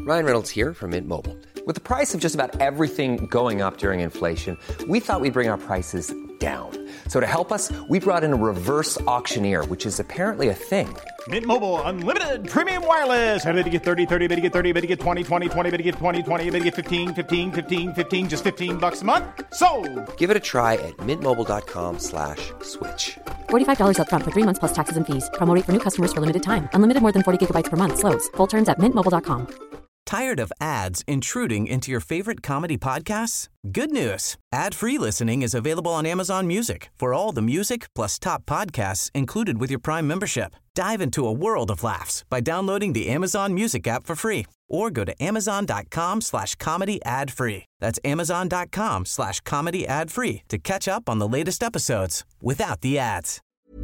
Ryan Reynolds here from Mint Mobile. With the price of just about everything going up during inflation, we thought we'd bring our prices down. So to help us, we brought in a reverse auctioneer, which is apparently a thing. Mint Mobile Unlimited Premium Wireless. How to get 30, 30, bit to get 30, bit to get 20, 20, 20, bit to get 20, 20, bit to get 15, 15, 15, 15, just $15 a month? Sold! Give it a try at mintmobile.com/switch. $45 up front for 3 months plus taxes and fees. Promo rate for new customers for limited time. Unlimited more than 40 gigabytes per month. Slows full terms at mintmobile.com. Tired of ads intruding into your favorite comedy podcasts? Good news. Ad-free listening is available on Amazon Music for all the music plus top podcasts included with your Prime membership. Dive into a world of laughs by downloading the Amazon Music app for free or go to amazon.com/comedy ad-free. That's amazon.com/comedy ad-free to catch up on the latest episodes without the ads.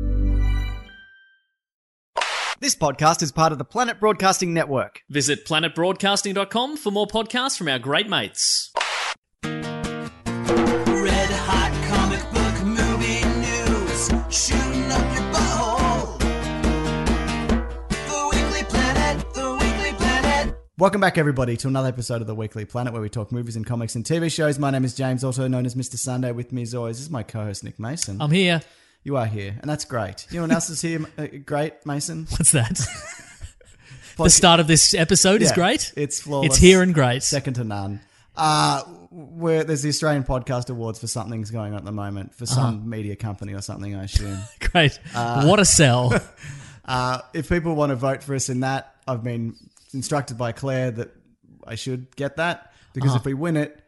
This podcast is part of the Planet Broadcasting Network. Visit planetbroadcasting.com for more podcasts from our great mates. Red hot comic book movie news, shooting up your butthole. The Weekly Planet, the Weekly Planet. Welcome back, everybody, to another episode of the Weekly Planet, where we talk movies and comics and TV shows. My name is James, also known as Mr. Sunday. With me, as always, is my co-host, Nick Mason. I'm here. You are here, and that's great. You know what else is here? Great, Mason? What's that? The start of this episode is great? It's flawless. It's here and great. Second to none. There's the Australian Podcast Awards for something's going on at the moment, for some media company or something, I assume. Great. What a sell. If people want to vote for us in that, I've been instructed by Claire that I should get that, because if we win it,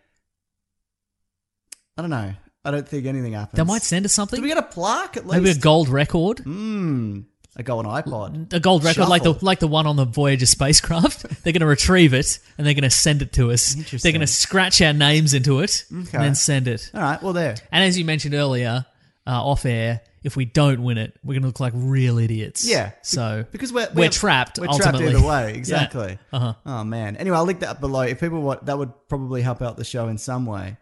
I don't know. I don't think anything happens. They might send us something. Do we get a plaque at least? Maybe a gold record. A golden iPod. A gold record Shuffle. like the one on the Voyager spacecraft. They're going to retrieve it and they're going to send it to us. Interesting. They're going to scratch our names into it and then send it. All right, well, there. And as you mentioned earlier, off air, if we don't win it, we're going to look like real idiots. Yeah. So Because we're trapped. We're ultimately. trapped either way, exactly. Yeah. Oh, man. Anyway, I'll link that up below. If people want, that would probably help out the show in some way.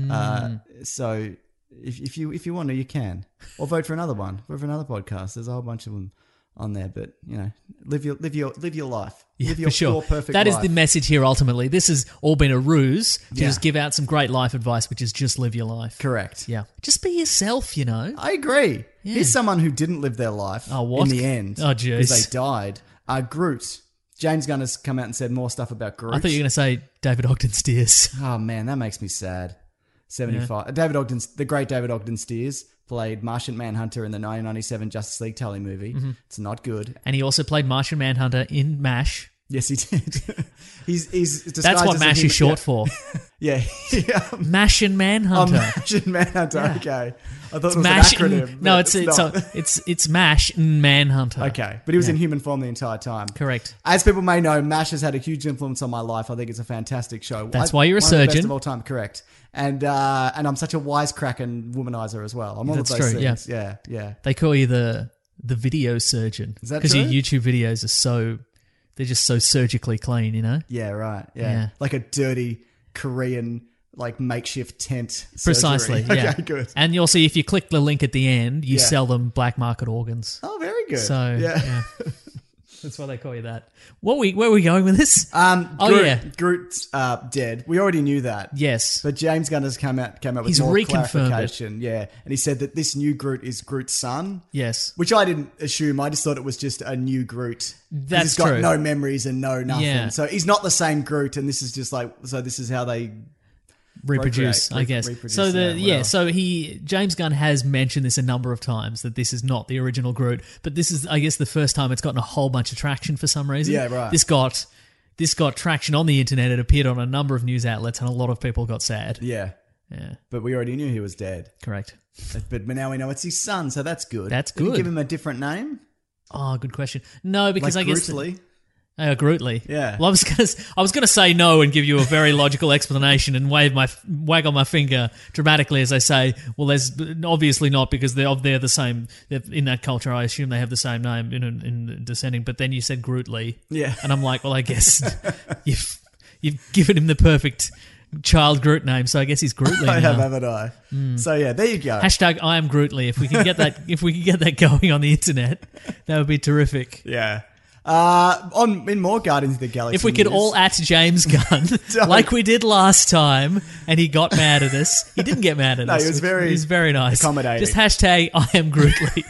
So if you want to, you can. Or vote for another one. Vote for another podcast. There's a whole bunch of them on there, but live your life. Yeah, live your for sure. pure perfect That life. is the message here. Ultimately, this has all been a ruse to just give out some great life advice, which is just live your life. Correct. Yeah, just be yourself. I agree. Yeah. Here's someone who didn't live their life what? in the end. Oh, jeez. Because they died. Groot. James Gunn has come out and said more stuff about Groot. I thought you were going to say David Ogden Stiers. Oh, man, that makes me sad. 75. Yeah. The great David Ogden Stiers played Martian Manhunter in the 1997 Justice League Tully movie. Mm-hmm. It's not good. And he also played Martian Manhunter in MASH. Yes, he did. he's disguised That's what as a MASH human- is short for. Yeah. Martian Manhunter. Martian Manhunter. Yeah. Okay. I thought it was MASH. an acronym. No, but it's MASH and Manhunter. Okay, but he was in human form the entire time. Correct. As people may know, MASH has had a huge influence on my life. I think it's a fantastic show. That's why you're a one of the best surgeon. of all time. Correct. And I'm such a wisecrack and womanizer as well. I'm all That's of those true, things. Yeah. They call you the video surgeon. Is that because your true? YouTube videos are they're just so surgically clean, you know? Yeah, right. Yeah. Yeah. Like a dirty Korean makeshift tent. Precisely. surgery. Yeah. Okay, good. And you'll see if you click the link at the end, you Yeah. sell them black market organs. Oh, very good. So yeah. That's why they call you that. Where are we going with this? Groot's dead. We already knew that. Yes. But James Gunn has come out with He's more reconfirmed clarification. Yeah. And he said that this new Groot is Groot's son. Yes. Which I didn't assume. I just thought it was just a new Groot. 'Cause That's he's got true. no memories and no nothing. Yeah. So he's not the same Groot, and this is just this is how they Reproduce, procreate, I guess. reproduce, So whatever. so James Gunn has mentioned this a number of times that this is not the original Groot, but this is, I guess, the first time it's gotten a whole bunch of traction for some reason. Yeah, right. This got traction on the internet. It appeared on a number of news outlets, and a lot of people got sad. Yeah. Yeah, But we already knew he was dead. correct. But now we know it's his son, so that's good. That's Did he good. give him a different name? Oh, good question. No, because Like I guess Grootly? Grootly. Yeah. Well, I was gonna say no and give you a very logical explanation and waggle my finger dramatically as I say, well, there's obviously not, because they're the same. In that culture, I assume they have the same name in descending. But then you said Grootly. Yeah. And I'm like, well, I guess you've given him the perfect child Groot name, so I guess he's Grootly I now. have, haven't I? So yeah, there you go. Hashtag I am Grootly. If we can get that, going on the internet, that would be terrific. Yeah. In more Guardians of the Galaxy If we could news- all at James Gunn, like we did last time, and he got mad at us. He didn't get mad at us. he was very nice. accommodating. Just hashtag I am Grootly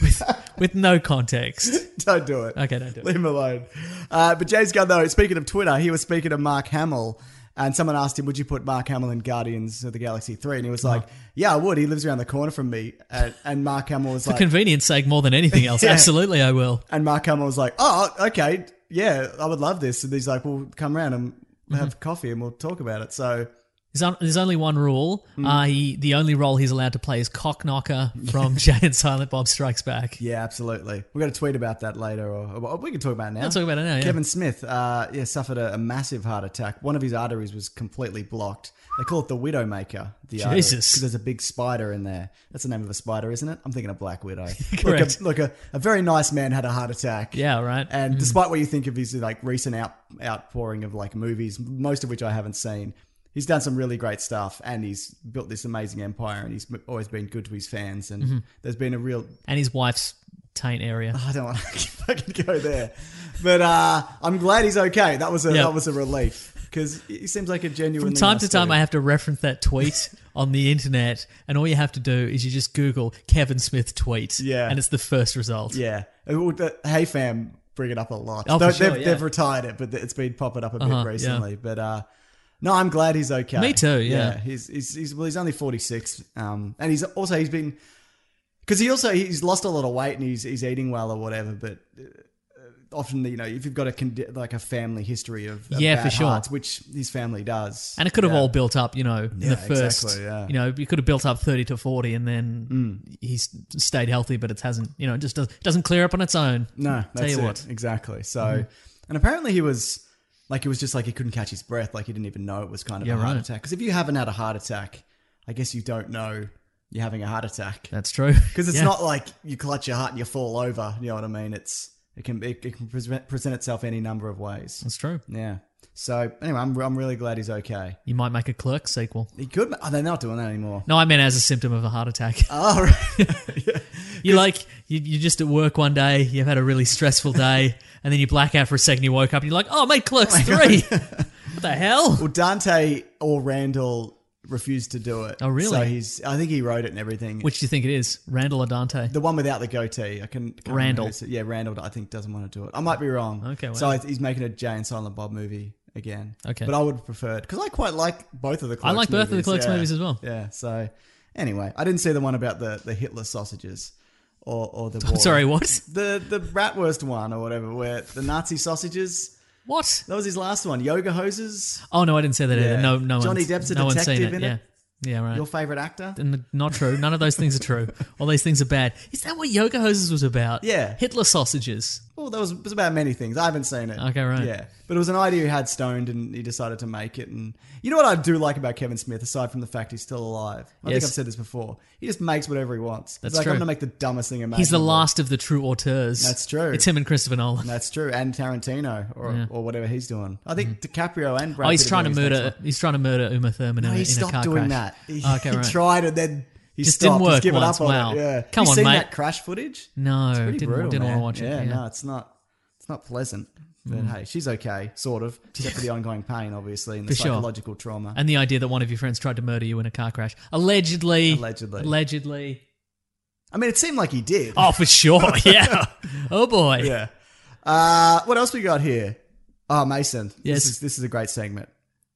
with no context. Don't do it. Okay, don't do it. Leave him alone. But James Gunn, though, speaking of Twitter, he was speaking to Mark Hamill, and someone asked him, would you put Mark Hamill in Guardians of the Galaxy 3? And he was like, yeah, I would. He lives around the corner from me. And Mark Hamill was For like... convenience sake, more than anything else, Yeah. absolutely I will. And Mark Hamill was like, oh, okay, yeah, I would love this. And he's like, well, come around and have coffee and we'll talk about it. So... There's only one rule. The only role he's allowed to play is Cockknocker from Jay and Silent Bob Strikes Back. Yeah, absolutely. We're going to tweet about that later, or we can talk about it now. Let's talk about it now, yeah. Kevin Smith, suffered a massive heart attack. One of his arteries was completely blocked. They call it the Widowmaker. Jesus. Because there's a big spider in there. That's the name of a spider, isn't it? I'm thinking of Black Widow. Correct. Look, a very nice man had a heart attack. Yeah, right. And despite what you think of his like recent outpouring of like movies, most of which I haven't seen, he's done some really great stuff, and he's built this amazing empire, and he's always been good to his fans. And there's been a real... And his wife's taint area. I don't want to fucking go there, but I'm glad he's okay. That was a relief, because he seems like a genuine. From time to time, I have to reference that tweet on the internet, and all you have to do is you just Google Kevin Smith tweet, and it's the first result. Yeah, Hey Fam bring it up a lot. Oh, for sure, They've retired it, but it's been popping up a bit recently. Yeah. But no, I'm glad he's okay. Me too. Yeah, he's only 46, and he's been, because he's lost a lot of weight and he's eating well or whatever, but. Often, if you've got a family history of bad for sure, hearts, which his family does, and it could have all built up, in the first, exactly, you could have built up 30 to 40, and then he's stayed healthy, but it hasn't, it just doesn't clear up on its own. No, that's it. Exactly. So, and apparently he was just like he couldn't catch his breath, like he didn't even know it was kind of a heart attack. Because if you haven't had a heart attack, I guess you don't know you're having a heart attack. That's true. Because it's not like you clutch your heart and you fall over. You know what I mean? It can present itself any number of ways. That's true. Yeah. So anyway, I'm really glad he's okay. You might make a Clerks sequel. He could. Oh, they're not doing that anymore. No, I meant as a symptom of a heart attack. Oh, right. Yeah. You're just at work one day, you've had a really stressful day, and then you black out for a second, you woke up and you're like, oh, I made Clerks 3. What the hell? Well, Dante or Randall refused to do it. Oh, really? So I think he wrote it and everything. Which do you think it is? Randall or Dante? The one without the goatee. Randall. Randall, I think doesn't want to do it. I might be wrong. Okay, well. So he's making a Jay and Silent Bob movie again. Okay. But I would have preferred, because I quite like both of the Clerks I like both of the Clerks movies as well. Yeah. So anyway, I didn't see the one about the Hitler sausages or the war. Sorry, what? The Bratwurst one or whatever, where the Nazi sausages. What? That was his last one. Yoga hoses. Oh, no, I didn't say that either. No, Johnny Depp's a no one's detective seen in it. Yeah, right. Your favourite actor? Not true. None of those things are true. All these things are bad. Is that what Yoga Hoses was about? Yeah. Hitler sausages. Well, it was about many things. I haven't seen it. Okay, right. Yeah. But it was an idea he had stoned and he decided to make it. And you know what I do like about Kevin Smith, aside from the fact he's still alive? I think I've said this before. He just makes whatever he wants. That's it's like, true. I'm going to make the dumbest thing imaginable. He's the last of the true auteurs. That's true. It's him and Christopher Nolan. That's true. And Tarantino or whatever he's doing. I think DiCaprio and Brad Oh, he's Pitt trying to are doing his murder. next one. He's trying to murder Uma Thurman in a car crash. He stopped doing that. Okay, He right. tried and then he Just stopped. didn't work He's given once. up on Wow. it. Yeah. Come you on, seen mate. that crash footage? No, Pretty didn't brutal, want to man. watch it. Yeah, no, it's not pleasant. But hey, she's okay, sort of, except for the ongoing pain, obviously, and the For sure. psychological trauma. And the idea that one of your friends tried to murder you in a car crash. Allegedly. Allegedly. I mean, it seemed like he did. Oh, for sure. Yeah. Oh, boy. Yeah. What else we got here? Oh, Mason. Yes. This is a great segment.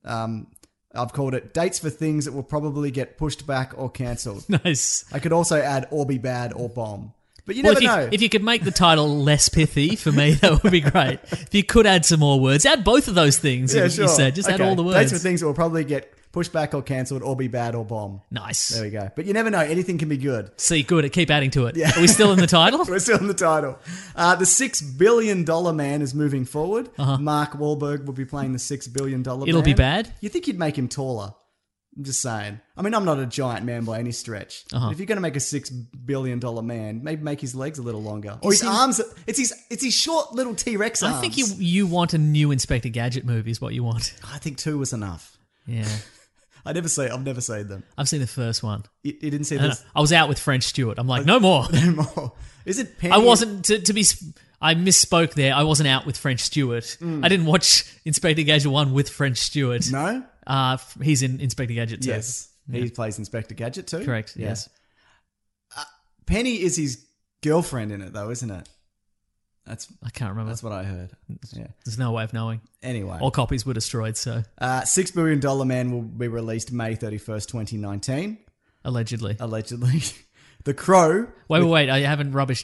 I've called it Dates for Things That Will Probably Get Pushed Back or Cancelled. Nice. I could also add or be bad or bomb. But you Well, never know. if you could make the title less pithy for me, that would be great. If you could add some more words, add both of those things. Yeah, you sure. said. Just add Okay. all the words. Dates for Things That Will Probably Get Pushed Back or Cancelled or be bad or bomb. Nice. There we go. But you never know. Anything can be good. See, good. Keep adding to it. Yeah. Are we still in the title? We're still in the title. The $6 billion man is moving forward. Mark Wahlberg will be playing the $6 billion man. It'll be bad? You think you'd make him taller? I'm just saying. I mean, I'm not a giant man by any stretch. But if you're going to make a $6 billion man, maybe make his legs a little longer. Or his arms. It's his short little T-Rex arms. I think you want a new Inspector Gadget movie is what you want. I think 2 was enough. Yeah. I've never seen them. I've seen the first one. You didn't see And this? I was out with French Stewart. I'm like, no more. No more. Is it Penny? I wasn't, to be... I misspoke there. I wasn't out with French Stewart. I didn't watch Inspector Gadget 1 with French Stewart. No? He's in Inspector Gadget 2. Yes. He plays Inspector Gadget too? Correct, Yeah. yes. Penny is his girlfriend in it, though, isn't it? I can't remember. That's what I heard. Yeah. There's no way of knowing. Anyway. All copies were destroyed, so $6 Billion Man will be released May 31st, 2019. allegedly. Allegedly. The Crow. Wait. I haven't rubbished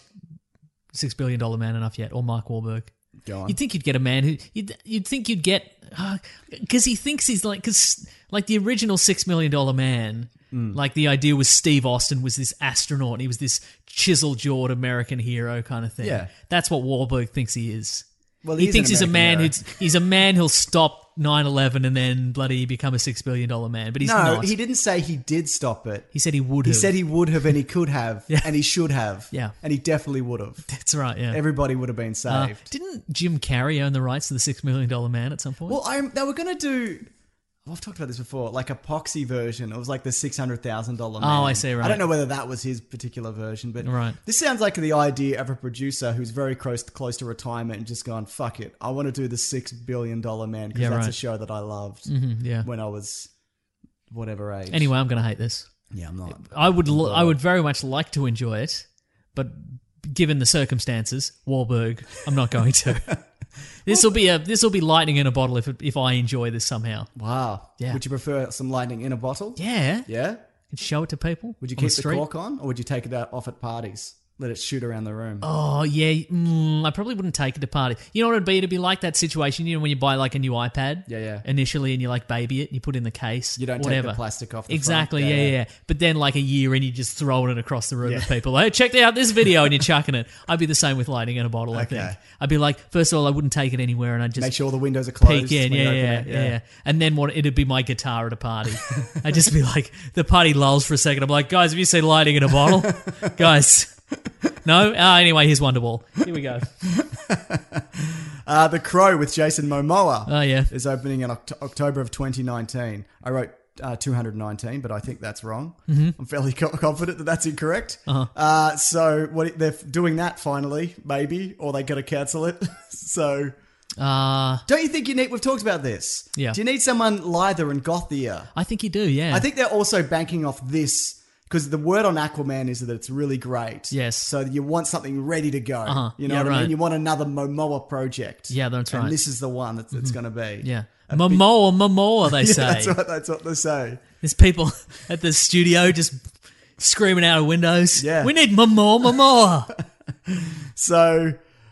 $6 Billion Man enough yet, or Mark Wahlberg. Go on. You'd think you'd get a man who you'd think you'd get because he thinks he's like the original $6 Million Man. Like the idea was Steve Austin was this astronaut. And he was this chisel-jawed American hero kind of thing. Yeah. That's what Wahlberg thinks he is. Well, he he's thinks an he's a man American he's a man who'll stop 9/11 and then bloody become a $6 billion man. But he's not. he didn't say he did stop it. He said he would He have. said he would have, and he could have, Yeah. and he should have. Yeah. And he definitely would have. That's right. Yeah. Everybody would have been saved. Didn't Jim Carrey own the rights to the $6 Million Man at some point? Well, they were going to do. I've talked about this before, like a poxy version. It was like the $600,000 man. Oh, I see, right. I don't know whether that was his particular version, but Right. this sounds like the idea of a producer who's very close to retirement and just gone, fuck it, I want to do the $6 billion man because Yeah, that's right. a show that I loved yeah. when I was whatever age. Anyway, I'm going to hate this. Yeah, I'm not. I would very much like to enjoy it, but given the circumstances, Wahlberg, I'm not going to. This will be lightning in a bottle if I enjoy this somehow. Wow. Yeah. Would you prefer some lightning in a bottle? Yeah. Yeah? Could show it to people. Would you on keep the street. cork on, or would you take it out off at parties? Let it shoot around the room. Oh, yeah. I probably wouldn't take it to party. You know what it'd be? It'd be like that situation, when you buy like a new iPad Yeah. initially and you like baby it and you put it in the case. You don't whatever. take the plastic off the Exactly, front. yeah. But then like a year in, you just throwing it across the room at people. Hey, check out this video and you're chucking it. I'd be the same with lightning in a bottle, I think. Okay. I'd be like, first of all, I wouldn't take it anywhere and I'd just Make sure all the windows are closed. peek in, when you open yeah. it. And then it'd be my guitar at a party. I'd just be like, the party lulls for a second. I'm like, guys, have you seen lightning in a bottle? Guys. No? Anyway, here's Wonderwall. Here we go. The Crow with Jason Momoa Oh, yeah. is opening in October of 2019. I wrote 219, but I think that's wrong. Mm-hmm. I'm fairly confident that that's incorrect. So they're doing that finally, maybe, or they're going to cancel it. So don't you think you need... We've talked about this. Yeah. Do you need someone lither and gothier? I think you do, yeah. I think they're also banking off this... Because the word on Aquaman is that it's really great. Yes. So you want something ready to go. Uh-huh. You know Yeah, what I right. mean? You want another Momoa project. Yeah, that's right. And this is the one that's going to be. Yeah. Momoa, they say. Yeah, that's what they say. There's people at the studio just screaming out of windows. Yeah. We need Momoa. So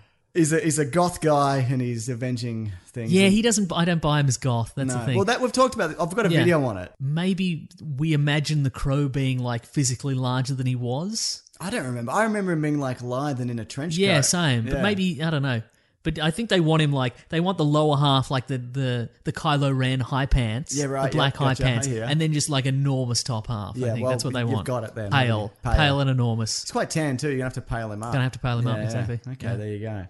he's a goth guy and he's avenging things. Yeah, And- I don't buy him as goth. That's the thing. Well, that we've talked about. I've got a Yeah. video on it. Maybe we imagine the Crow being like physically larger than he was. I don't remember. I remember him being like lithe and in a trench Yeah, coat. same. But Yeah. maybe, I don't know. But I think they want him they want the lower half, like the Kylo Ren high pants. Yeah, right, The black yeah, high gotcha, pants. I hear. And then just like enormous top half. Yeah, I think well, that's what they you've want. got it then, Pale. haven't you? Pale and enormous. It's quite tan too. You're going to have to pale him up. Gonna have to pale him up, exactly. Okay, Yeah. there you go.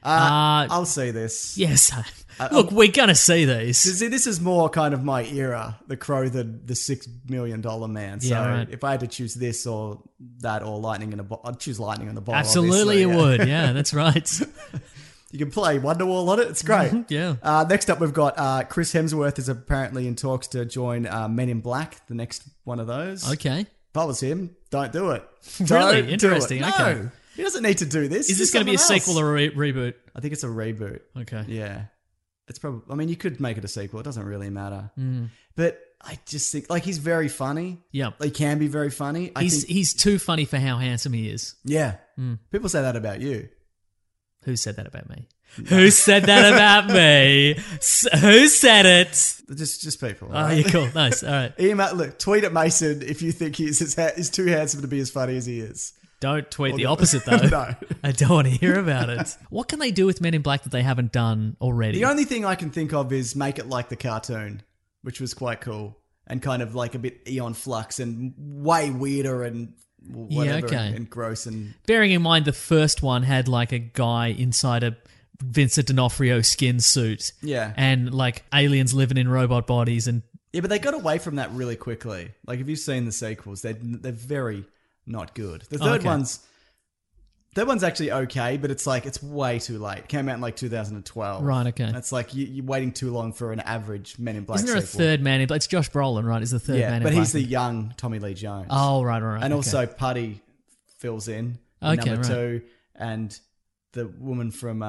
I'll see this. Yes. Look, we're going to see these. See, this is more kind of my era, The Crow, the $6 million man. So Yeah, right. if I had to choose this or that or lightning in a bottle, I'd choose lightning in a bottle. Absolutely, you obviously, would. Yeah, that's right. You can play Wonderwall on it. It's great. Yeah. Next up, we've got Chris Hemsworth is apparently in talks to join Men in Black, the next one of those. Okay. If I was him, don't do it. Really? Don't do Interesting. it. Okay. No, he doesn't need to do this. Is Do this going to be a someone sequel else. or a reboot? I think it's a reboot. Okay. Yeah. It's probably, I mean, you could make it a sequel. It doesn't really matter. Mm. But I just think, like, he's very funny. Yeah. He can be very funny. He's too funny for how handsome he is. Yeah. Mm. People say that about you. Who said that about me? Who said that about me? Who said it? Just people. Oh, right? yeah, cool. Nice. All right. Look, tweet at Mason if you think he's too handsome to be as funny as he is. Don't tweet the opposite, though. No. I don't want to hear about it. What can they do with Men in Black that they haven't done already? The only thing I can think of is make it like the cartoon, which was quite cool and kind of like a bit Eon Flux and way weirder and whatever okay. and gross and Bearing in mind the first one had like a guy inside a Vincent D'Onofrio skin suit. Yeah. And like aliens living in robot bodies and yeah, but they got away from that really quickly. Like if you've seen the sequels, they're very not good. The third okay. one's That one's actually okay, but it's like it's way too late. It came out in like 2012. Right, okay. That's like you're waiting too long for an average Men in Black Isn't there a sequel. third Man in Black? It's Josh Brolin, right? Is the third Man in but Black? he's the young Tommy Lee Jones. Oh, right. And okay. also Putty fills in Okay, number right. 2, and the woman from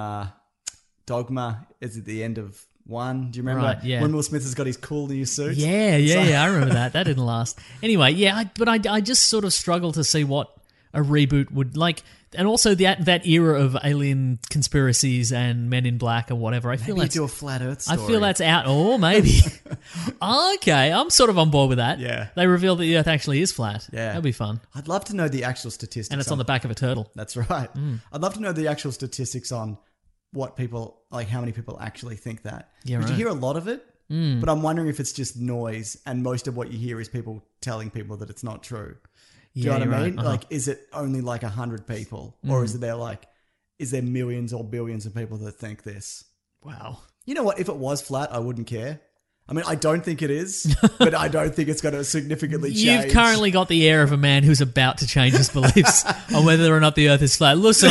Dogma is at the end of 1. Do you remember? Right, yeah. When Will Smith has got his cool new suit. Yeah, I remember that. That didn't last. Anyway, yeah, but I just sort of struggle to see what a reboot would like, and also that era of alien conspiracies and Men in Black or whatever. I feel Maybe that's do a flat Earth I story. feel that's out. Oh, maybe. Okay, I'm sort of on board with that. Yeah. They reveal that the Earth actually is flat. Yeah. That'd be fun. I'd love to know the actual statistics. And it's on the back of a turtle. That's right. I'd love to know the actual statistics on what people, like how many people actually think that. Yeah, Because you right. hear a lot of it, but I'm wondering if it's just noise and most of what you hear is people telling people that it's not true. Do you know what I you're mean? right. Uh-huh. Like, is it only like 100 people? Or is there millions or billions of people that think this? Wow. You know what? If it was flat, I wouldn't care. I mean, I don't think it is, but I don't think it's going to significantly change. You've currently got the air of a man who's about to change his beliefs on whether or not the Earth is flat. Listen,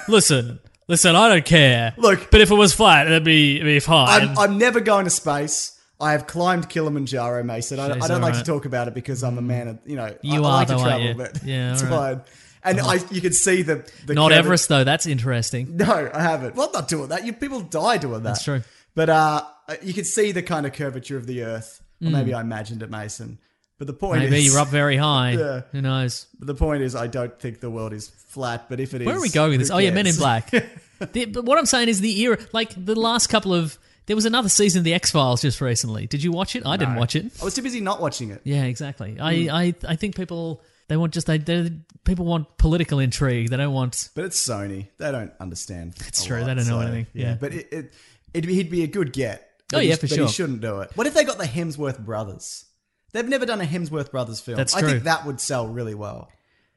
I don't care. Look. But if it was flat, it'd be fine. I'm never going to space. I have climbed Kilimanjaro, Mason. I Jeez, don't like to alright. talk about it because I'm a man of, I You like are, to though, travel, aren't you? but Yeah, it's alright. fine. And you can see the Not curve- Everest, though. That's interesting. No, I haven't. Well, I'm not doing that. People die doing that. That's true. But you can see the kind of curvature of the Earth. Or maybe I imagined it, Mason. But the point Maybe is... you're up very high. Yeah. Who knows? But the point is, I don't think the world is flat, but if it is... Where are we going with this? who Oh, yeah, Men in cares? Black. But what I'm saying is the era, like the last couple of... There was another season of The X-Files just recently. Did you watch it? I didn't watch it. I was too busy not watching it. Yeah, exactly. I think people... They want people want political intrigue. They don't want... But it's Sony. They don't understand. It's a true. lot, They don't know so, anything. Yeah. But he'd be a good get. Oh, But yeah, he- for but sure. he shouldn't do it. What if they got the Hemsworth brothers? They've never done a Hemsworth brothers film. That's I true. think that would sell really well.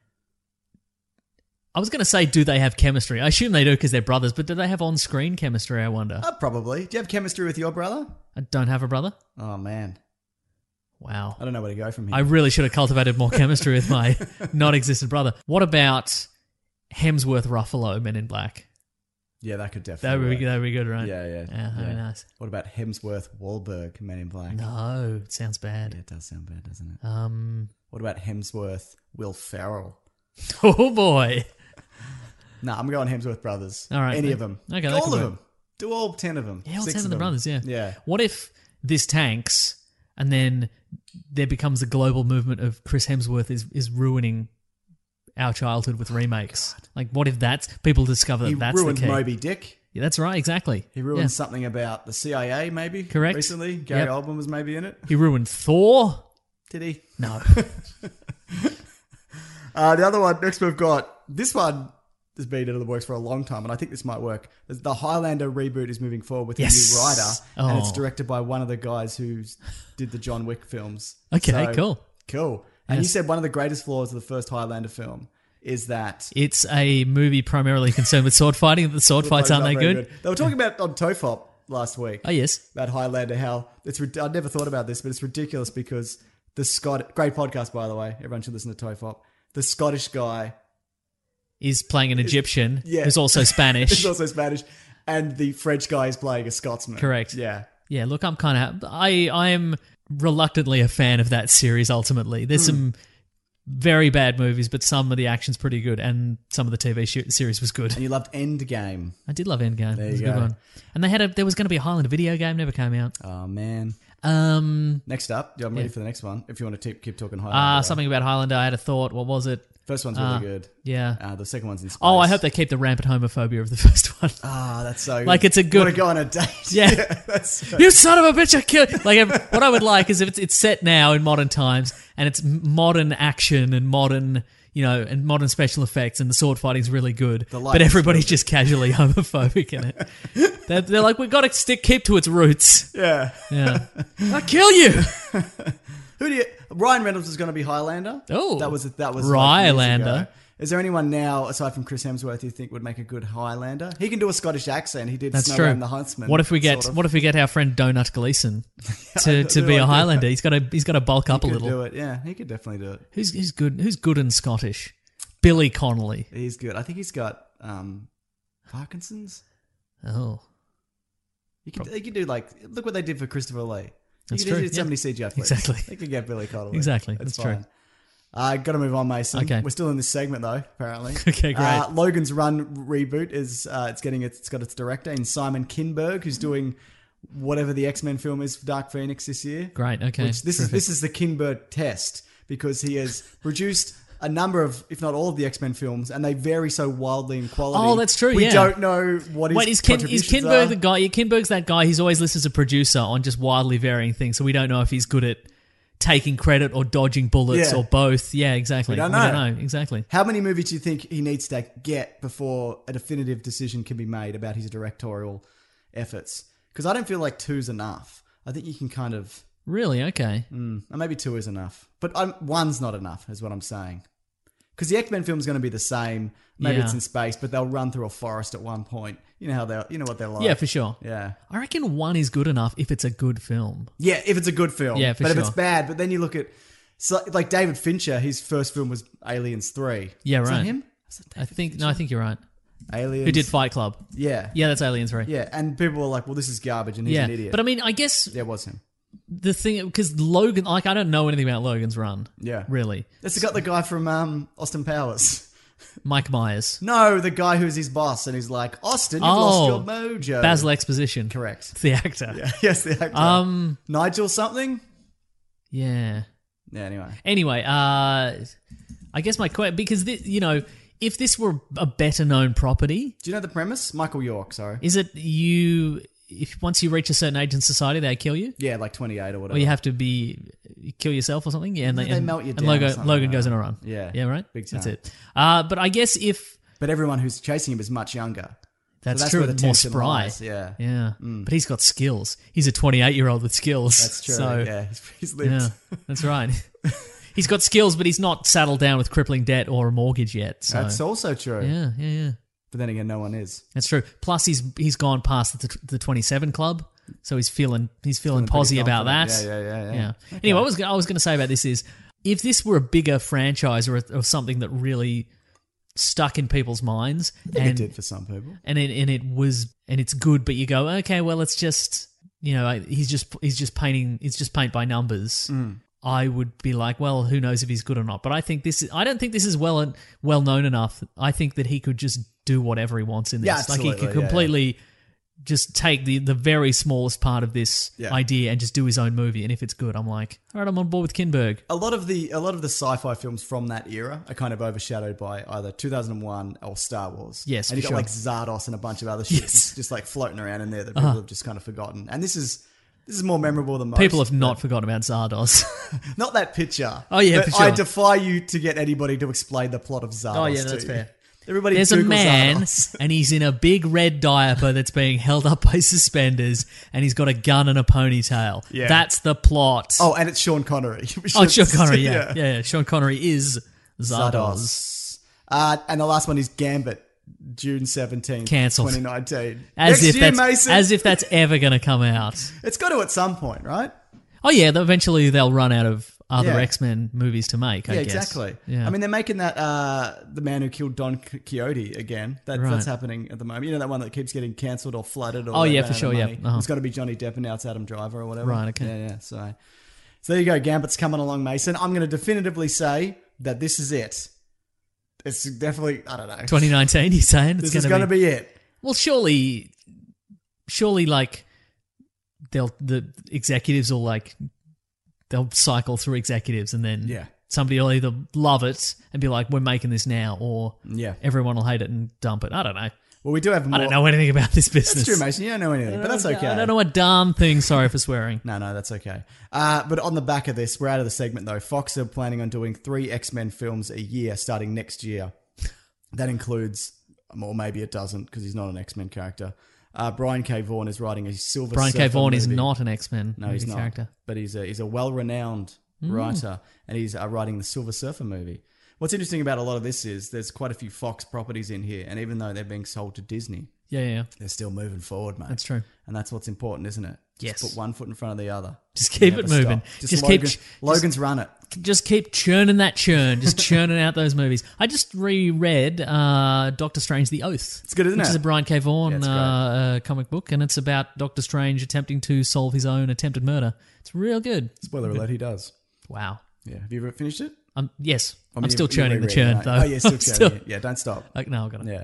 I was going to say, do they have chemistry? I assume they do because they're brothers, but do they have on-screen chemistry, I wonder? Probably. Do you have chemistry with your brother? I don't have a brother. Oh, man. Wow. I don't know where to go from here. I really should have cultivated more chemistry with my non-existent brother. What about Hemsworth Ruffalo, Men in Black? Yeah, that could That definitely would work. be good, right? Yeah. Very nice. What about Hemsworth Wahlberg, Men in Black? No, it sounds bad. Yeah, it does sound bad, doesn't it? What about Hemsworth Will Ferrell? Oh, boy. Nah, I'm going Hemsworth brothers. All right. Any of them. Okay, that all could of work. them. Do all 10 of them. Yeah, all 6 10 of the them. brothers, yeah. Yeah. What if this tanks and then there becomes a global movement of Chris Hemsworth is ruining our childhood with remakes? Like, what if people discover that He that's ruined the key? Moby Dick. Yeah, that's right, exactly. He ruined Yeah. something about the CIA, maybe. Correct. Recently. Gary Yep. Oldman was maybe in it. He ruined Thor? Did he? No. The other one, next we've got, this one has been in the works for a long time, and I think this might work. The Highlander reboot is moving forward with Yes. a new writer, and it's Oh. directed by one of the guys who did the John Wick films. Okay, So, cool. Cool. And you Yes. said one of the greatest flaws of the first Highlander film is that... It's a movie primarily concerned with sword fighting. The sword fights aren't they very good? They were talking about on Tofop last week. Oh, yes. About Highlander, how it's I'd never thought about this, but it's ridiculous because great podcast, by the way. Everyone should listen to Tofop. The Scottish guy Is playing an Egyptian yeah. who's also Spanish. is also Spanish, and the French guy is playing a Scotsman. Correct. Yeah. Yeah, look, I'm kind of... I am reluctantly a fan of that series, ultimately. There's some very bad movies, but some of the action's pretty good, and some of the TV series was good. And you loved Endgame. I did love Endgame. There It was you a good go. one. And there was going to be a Highlander video game, never came out. Oh, man. Next up, I'm ready for the next one. If you want to keep talking Highlander. Something about Highlander, I had a thought. What was it? First one's really good. Yeah. The second one's in space. Oh, I hope they keep the rampant homophobia of the first one. Ah, that's so Like, it's a good- Want to go on a date? Yeah. That's You son of a bitch! I killed. What I would like is if it's set now in modern times and it's modern action and modern, and modern special effects and the sword fighting's really good, The but lighting's everybody's just casually homophobic in it. They're like, we've got to keep to its roots. yeah. Yeah, I kill you. Ryan Reynolds is going to be Highlander. Oh. that was like years Highlander. ago. Is there anyone now aside from Chris Hemsworth you think would make a good Highlander? He can do a Scottish accent. He did That's Snowman true. the Huntsman. What if we get sort of. our friend Donut Gleeson to do be a like Highlander? He's got to bulk up a He could little. do it. Yeah, he could definitely do it. Who's good? Who's good in Scottish? Billy Connolly. He's good. I think he's got Parkinson's. Oh, You can do like, look what they did for Christopher Lee. That's You true, did so yeah. many CGI flicks. Exactly. They could get Billy Connolly. Exactly, It's that's true. fine. Got to move on, Mason. Okay. We're still in this segment though, apparently. Okay, great. Logan's Run reboot is it's got its director in Simon Kinberg, who's doing whatever the X-Men film is for Dark Phoenix this year. Great, okay, Which this is the Kinberg test, because he has produced a number of, if not all of the X-Men films, and they vary so wildly in quality. Oh, that's true, We yeah. don't know what his wait, is contributions Kinberg are. the guy? Yeah, Kinberg's that guy. He's always listed as a producer on just wildly varying things, so we don't know if he's good at taking credit or dodging bullets Yeah. or both. Yeah, exactly. We don't know. Exactly. How many movies do you think he needs to get before a definitive decision can be made about his directorial efforts? Because I don't feel like 2's enough. I think you can kind of... Really? Okay. or maybe 2 is enough. But 1's not enough, is what I'm saying. Because the X-Men film is going to be the same. Maybe Yeah. it's in space, but they'll run through a forest at one point. You know how they, you know what they're like. Yeah, for sure. Yeah. I reckon 1 is good enough if it's a good film. Yeah, if it's a good film. Yeah, for but sure. if it's bad, but then you look at, so, like David Fincher, his first film was Aliens 3. Yeah, Is that right. him? Is that I David think Fincher? I think you're right. Aliens. Who did Fight Club? Yeah. Yeah, that's Alien 3. Yeah, and people were like, well, this is garbage, and he's Yeah, an idiot. but I mean, I guess Yeah, it was him. the thing, because Logan, like, I don't know anything about Logan's Run. Yeah. Really. It's got the guy from Austin Powers. Mike Myers. No, the guy who's his boss, and he's like, Austin, you've lost your mojo. Basil Exposition. Correct. The actor. Yeah, yes, the actor. Nigel something? Yeah. Yeah, anyway. Anyway, I guess my question, because, if this were a better known property, Do you know the premise? Michael York, sorry. is it if once you reach a certain age in society, they kill you? Yeah, like 28 or whatever. Or you have to kill yourself or something? Yeah, and they melt you and down or Logan, something Logan like goes that. on a run. Yeah. Yeah, right? Big That's time. it. But I guess if... But everyone who's chasing him is much younger. That's, that's true. where the More tension spry. lies, yeah. Yeah. But he's got skills. He's a 28-year-old with skills. That's true. So, yeah, he's lived. yeah, that's right. He's got skills, but he's not saddled down with crippling debt or a mortgage yet. So. That's also true. Yeah. But then again, no one is. That's true. Plus, he's gone past the 27 club, so he's feeling Feeling posy pretty about that. confident. Yeah. Okay. Anyway, what I was going to say about this is, if this were a bigger franchise or something that really stuck in people's minds, I think it did for some people. and it's good, but you go, okay, well, it's just he's just paint by numbers. I would be like, well, who knows if he's good or not? But I don't think this is well known enough. I think that he could just do whatever he wants in this. Yeah, Like he absolutely, could yeah, completely just take the very smallest part of this Yeah. idea and just do his own movie. And if it's good, I'm like, all right, I'm on board with Kinberg. A lot of the sci-fi films from that era are kind of overshadowed by either 2001 or Star Wars. Yes, and you for got like sure. Zardos and a bunch of other shit Yes. just like floating around in there that people have just kind of forgotten. And this is more memorable than most. People have not forgotten about Zardos. Not that picture. Oh, yeah, but for sure. I defy you to get anybody to explain the plot of Zardos. Oh, yeah, to that's you. fair. Everybody There's a Google man, Zardos. and he's in a big red diaper that's being held up by suspenders, and he's got a gun and a ponytail. Yeah. That's the plot. Oh, and it's Sean Connery. Oh, Sean Connery, yeah. Sean Connery is Zardos. Zardos. And the last one is Gambit, June 17th, Cancelled. 2019. As Next if year, that's Mason. as if that's ever going to come out. It's got to at some point, right? Oh yeah, eventually they'll run out of other Yeah. X-Men movies to make. I Yeah, guess. exactly. Yeah. I mean, they're making that The Man Who Killed Don Quixote again. Right. That's happening at the moment. You know that one that keeps getting cancelled or flooded? Or Oh, they yeah, ran for out of sure, yeah. money? Uh-huh. It's got to be Johnny Depp and now it's Adam Driver or whatever. Right, okay. Yeah. So there you go. Gambit's coming along, Mason. I'm going to definitively say that this is it. It's definitely, I don't know. 2019. He's saying it's This is going to be it. Well, surely, like the executives will they'll cycle through executives, and then Yeah. somebody will either love it and be like, "We're making this now," or Yeah. everyone will hate it and dump it. I don't know. Well, we do have more. I don't know anything about this business. That's true, Mason. You don't know anything, but that's okay. I don't know a darn thing. Sorry for swearing. No, that's okay. But on the back of this, we're out of the segment though. Fox are planning on doing 3 X-Men films a year starting next year. That includes, or maybe it doesn't because he's not an X-Men character. Brian K. Vaughan is writing a Silver Brian K. Surfer Vaughan is movie. not an X-Men No, he's movie not. character. But he's a well-renowned writer, and he's writing the Silver Surfer movie. What's interesting about a lot of this is there's quite a few Fox properties in here, and even though they're being sold to Disney, Yeah. they're still moving forward, mate. That's true. And that's what's important, isn't it? Yes. Just put one foot in front of the other. Just keep Never it moving. stop. Just Logan's run it. Just keep churning that churn. Just churning out those movies. I just reread Doctor Strange: The Oath. It's good, isn't which it? is a Brian K. Vaughan Yeah, it's great. comic book, and it's about Doctor Strange attempting to solve his own attempted murder. It's real good. Spoiler alert, he does. Wow. Yeah. Have you ever finished it? Yes. I mean, I'm still you're churning the rereading churn, it, though. Oh, yeah, still I'm churning it. Yeah, don't stop. No, I've got it. Yeah.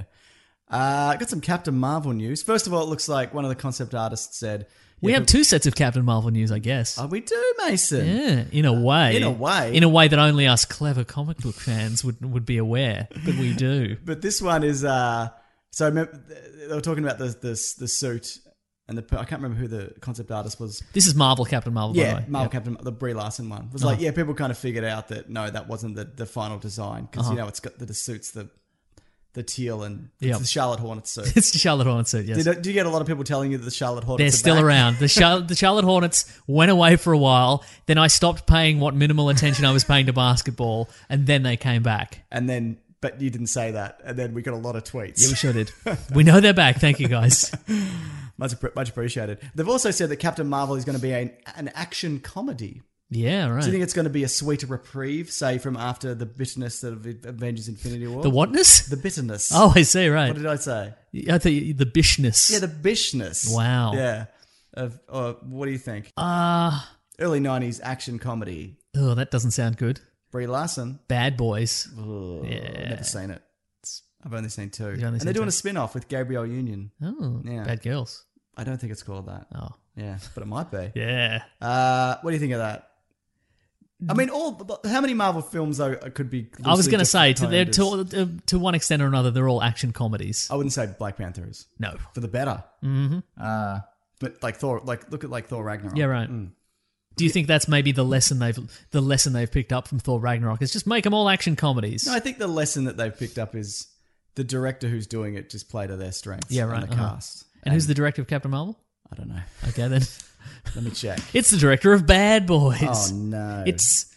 I got some Captain Marvel news. First of all, it looks like one of the concept artists said... We have two sets of Captain Marvel news, I guess. Oh, we do, Mason. Yeah, in a way. In a way. In a way that only us clever comic book fans would be aware, but we do. But this one is... so remember, they were talking about the suit, and I can't remember who the concept artist was. This is Marvel Captain Marvel, by the Yeah, way. Marvel Yep. Captain, the Brie Larson one. It was like, people kind of figured out that, no, that wasn't the final design. Because, it's got the suits, the teal, and Yep. it's the Charlotte Hornets suit. It's the Charlotte Hornets suit, yes. Do you get a lot of people telling you that the Charlotte Hornets They're are still back? around. The Charlotte Hornets went away for a while. Then I stopped paying what minimal attention I was paying to basketball, and then they came back. And then, but you didn't say that. And then we got a lot of tweets. Yeah, we sure did. We know they're back. Thank you, guys. Much appreciated. They've also said that Captain Marvel is going to be an action comedy. Yeah, right. Do you think it's going to be a sweet reprieve, say, from after the bitterness of Avengers Infinity War? The whatness? The bitterness. Oh, I see, right. What did I say? I thought the bishness. Yeah, the bishness. Wow. Yeah. What do you think? Early 90s action comedy. Oh, that doesn't sound good. Brie Larson. Bad Boys. Yeah. Never seen it. I've only seen two. You've only And seen they're doing two? a spin-off with Gabrielle Union. Oh, Yeah. Bad Girls. I don't think it's called that. Oh, Yeah, but it might be. yeah. What do you think of that? I mean, how many Marvel films though could be? I was going to say, to to one extent or another, they're all action comedies. I wouldn't say Black Panther is No. for the better. Mm-hmm. But like Thor, look at Thor Ragnarok. Yeah, right. Do you think that's maybe the lesson they've picked up from Thor Ragnarok? Is just make them all action comedies. No, I think the lesson that they've picked up is the director who's doing it just play to their strengths. Yeah, right, And the cast. And who's the director of Captain Marvel? I don't know. Okay, then. Let me check. It's the director of Bad Boys. Oh no! It's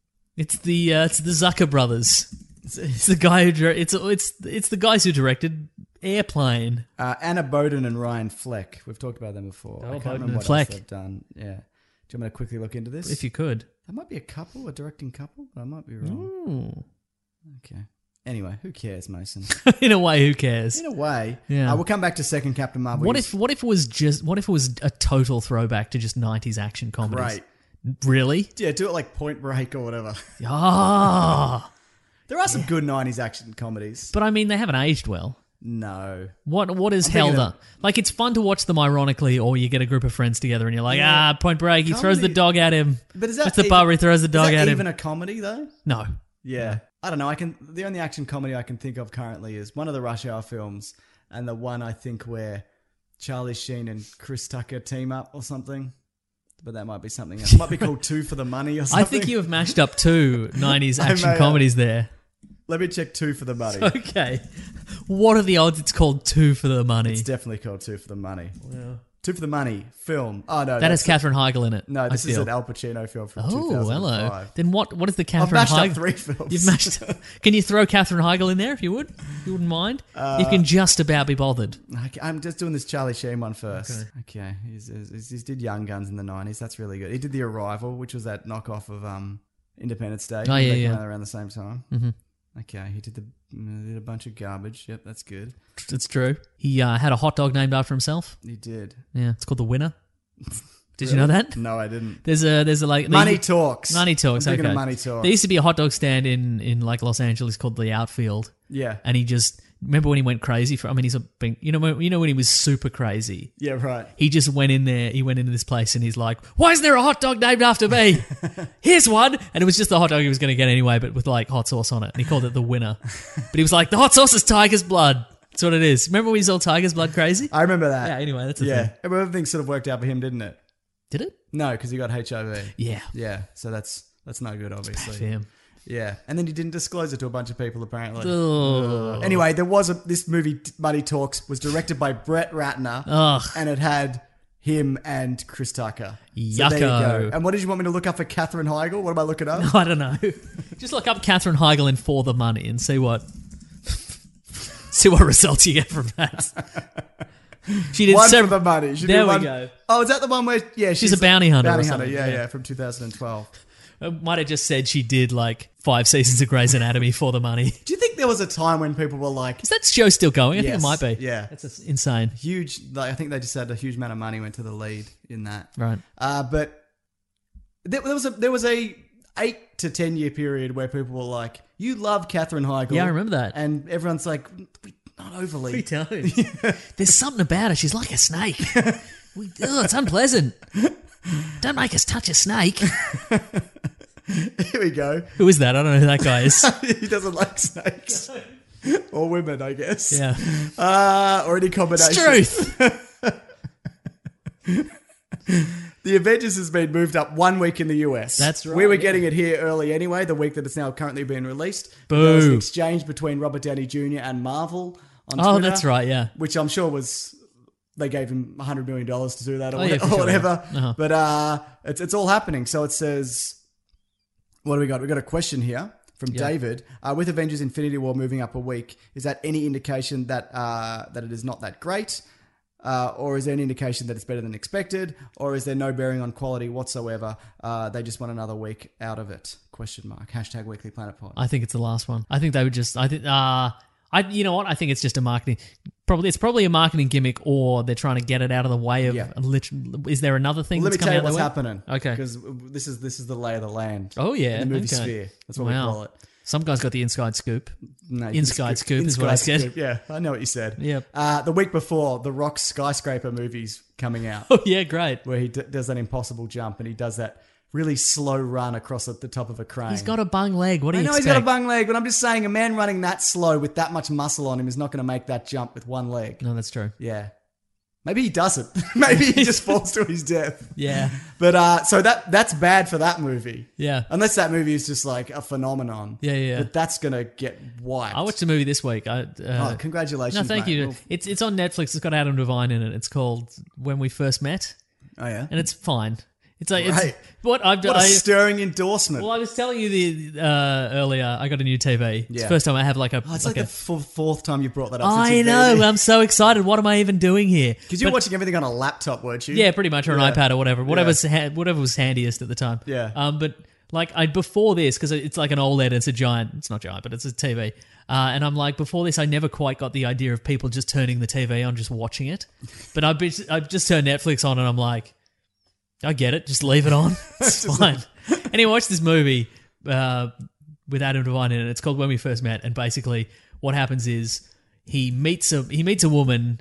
the Zucker brothers. It's the guy who it's the guys who directed Airplane. Anna Boden and Ryan Fleck. We've talked about them before. I can't Boden remember and what Fleck. else they've done. Yeah. Do you want me to quickly look into this? If you could. That might be a directing couple, but I might be wrong. Okay. Anyway, who cares, Mason? In a way, who cares? In a way. Yeah. We'll come back to second Captain Marvel. What if it was a total throwback to just 90s action comedies? Great. Really? Yeah, do it like Point Break or whatever. Ah. There are some good 90s action comedies. But I mean, they haven't aged well. No. What is I'm thinking held of- up? Like, it's fun to watch them ironically, or you get a group of friends together and you're like, Yeah. Point Break, he throws the Comedy- dog at him. But is that That's the part where he throws the dog is that at him. even a comedy though? No. Yeah. I don't know. The only action comedy I can think of currently is one of the Rush Hour films, and the one I think where Charlie Sheen and Chris Tucker team up or something. But that might be something else. It might be called Two for the Money or something. I think you have mashed up two 90s I action may have. comedies there. Let me check Two for the Money. Okay. What are the odds it's called Two for the Money? It's definitely called Two for the Money. Two for the Money film. Oh no, That has that's Katherine Heigl in it. no. This I is feel. an Al Pacino film from Oh, 2005. hello. Then what is the I've Katherine mashed Heigl? up 3 films. You've mashed. Can you throw Katherine Heigl in there if you would? If you wouldn't mind. You can just about be bothered. I'm just doing this Charlie Sheen one first. Okay. He did Young Guns in the 90s. That's really good. He did The Arrival, which was that knockoff of Independence Day. Oh, yeah, They came yeah. out around the same time. Mm-hmm. Okay. He did a bunch of garbage. Yep, that's good. It's true. He had a hot dog named after himself. He did. Yeah, it's called The Winner. Did you know that? No, I didn't. There's a like Money Talks. Money Talks. I'm thinking Okay. of Money Talks. There used to be a hot dog stand in like Los Angeles called The Outfield, Yeah. and he just remember when he went crazy for. I mean, he's you know when he was super crazy. Yeah, right. He just went in there. He went into this place and he's like, "Why isn't there a hot dog named after me? Here's one." And it was just the hot dog he was going to get anyway, but with like hot sauce on it. And he called it The Winner. But he was like, "The hot sauce is Tiger's blood." That's what it is. Remember when he saw Tiger's blood crazy? I remember that. Yeah. Anyway, that's a Yeah. thing. Everything sort of worked out for him, didn't it? Did it? No, because he got HIV. Yeah. Yeah. So that's no good, obviously. For him. Yeah. And then he didn't disclose it to a bunch of people, apparently. Ugh. Anyway, this movie, Money Talks, was directed by Brett Ratner. Ugh. And it had him and Chris Tucker. So there you Yucko. go. And what did you want me to look up for Katherine Heigl? What am I looking up? I don't know. Just look up Katherine Heigl in For the Money and see what results you get from that. She did one several. for the money. She There did we one, go. Oh, is that the one where? Yeah, She's a bounty hunter or Bounty hunter, something, yeah, yeah. from 2012. I might have just said she did like 5 seasons of Grey's Anatomy for the money. Do you think there was a time when people were like Is that show still going? I think Yes, it might be. yeah. That's insane. huge? Like, I think they just had a huge amount of money went to the lead in that. Right. But there was a 8 to 10 year period where people were like, "You love Katherine Heigl." Yeah, I remember that. And everyone's like, "Not overly." We don't. There's something about her. She's like a snake. It's unpleasant. Don't make us touch a snake. Here we go. Who is that? I don't know who that guy is. He doesn't like snakes or women, I guess. Yeah. Or any combination. It's truth. The Avengers has been moved up 1 week in the US. That's right, We were yeah. getting it here early anyway, the week that it's now currently being released. Boo. There was an exchange between Robert Downey Jr. and Marvel on Twitter. Oh, that's right, yeah. Which I'm sure was... They gave him $100 million to do that or Oh, yeah, for or sure, whatever. yeah. Uh-huh. But it's all happening. So it says... What do we got? We got a question here from David. With Avengers Infinity War moving up a week, is that any indication that that it is not that great? Or is there an indication that it's better than expected? Or is there no bearing on quality whatsoever? They just want another week out of it? Question mark. Hashtag Weekly Planet Pod. I think it's the last one. I think they would just. You know what? I think it's just a marketing. It's probably a marketing gimmick, or they're trying to get it out of the way of. Yeah. Is there another thing? Let me that's tell you coming what's out of the way? happening. Okay. Because this is the lay of the land. Oh yeah, In the movie okay. sphere. That's what Wow. we call it. Some guy's got the inside scoop. No, Inside scoop is what I inside said. scoop. Yeah, I know what you said. Yep. The week before, The Rock's Skyscraper movie's coming out, Oh yeah, great. where he does that impossible jump and he does that really slow run across at the top of a crane. He's got a bung leg. What do I you know expect? he's got a bung leg, but I'm just saying a man running that slow with that much muscle on him is not going to make that jump with one leg. No, that's true. Yeah. Maybe he doesn't. Maybe he just falls to his death. Yeah. But so that's bad for that movie. Yeah. Unless that movie is just like a phenomenon. Yeah. But that's going to get wiped. I watched a movie this week. Congratulations. No, thank mate. you. Well, It's on Netflix. It's got Adam Devine in it. It's called When We First Met, oh, yeah. and it's fine. It's like Right. what I've done. What a stirring endorsement. Well, I was telling you earlier. I got a new TV. It's Yeah. the first time I have like a. Oh, it's like the fourth time you brought that up. I know. I'm so excited. What am I even doing here? Because you were But- watching everything on a laptop, weren't you? Yeah, pretty much, or an Yeah. iPad or whatever. Whatever was handiest at the time. Yeah. But like before this, because it's like an OLED, it's a giant. It's not giant, but it's a TV. And I'm like, before this, I never quite got the idea of people just turning the TV on, just watching it. But I've just turned Netflix on, and I'm like, I get it. Just leave it on. It's fine. Anyway, I watched this movie with Adam Devine in it. It's called When We First Met, and basically what happens is he meets a woman,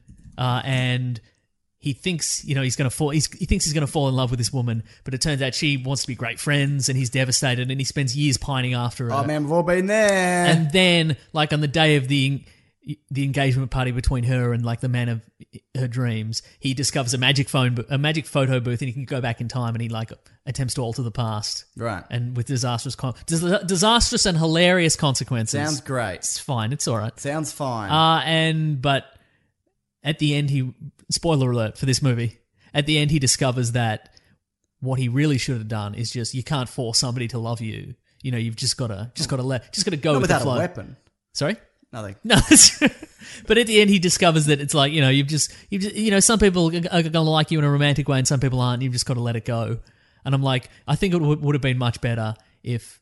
and he thinks he's going to fall. He thinks he's going to fall in love with this woman, but it turns out she wants to be great friends, and he's devastated, and he spends years pining after her. Oh, man, we've all been there. And then, like on the day of the engagement party between her and like the man of her dreams, he discovers a magic photo booth, and he can go back in time, and he like attempts to alter the past, Right. And with disastrous and hilarious consequences. Sounds great. It's fine. It's all right. Sounds fine. But at the end, spoiler alert for this movie. At the end, he discovers that what he really should have done is just, you can't force somebody to love you. You know, you've just got to go Not with the without flow. a weapon. Sorry. Nothing. No, but at the end he discovers that it's like, you've just some people are going to like you in a romantic way and some people aren't. You've just got to let it go. And I'm like, I think it would have been much better if,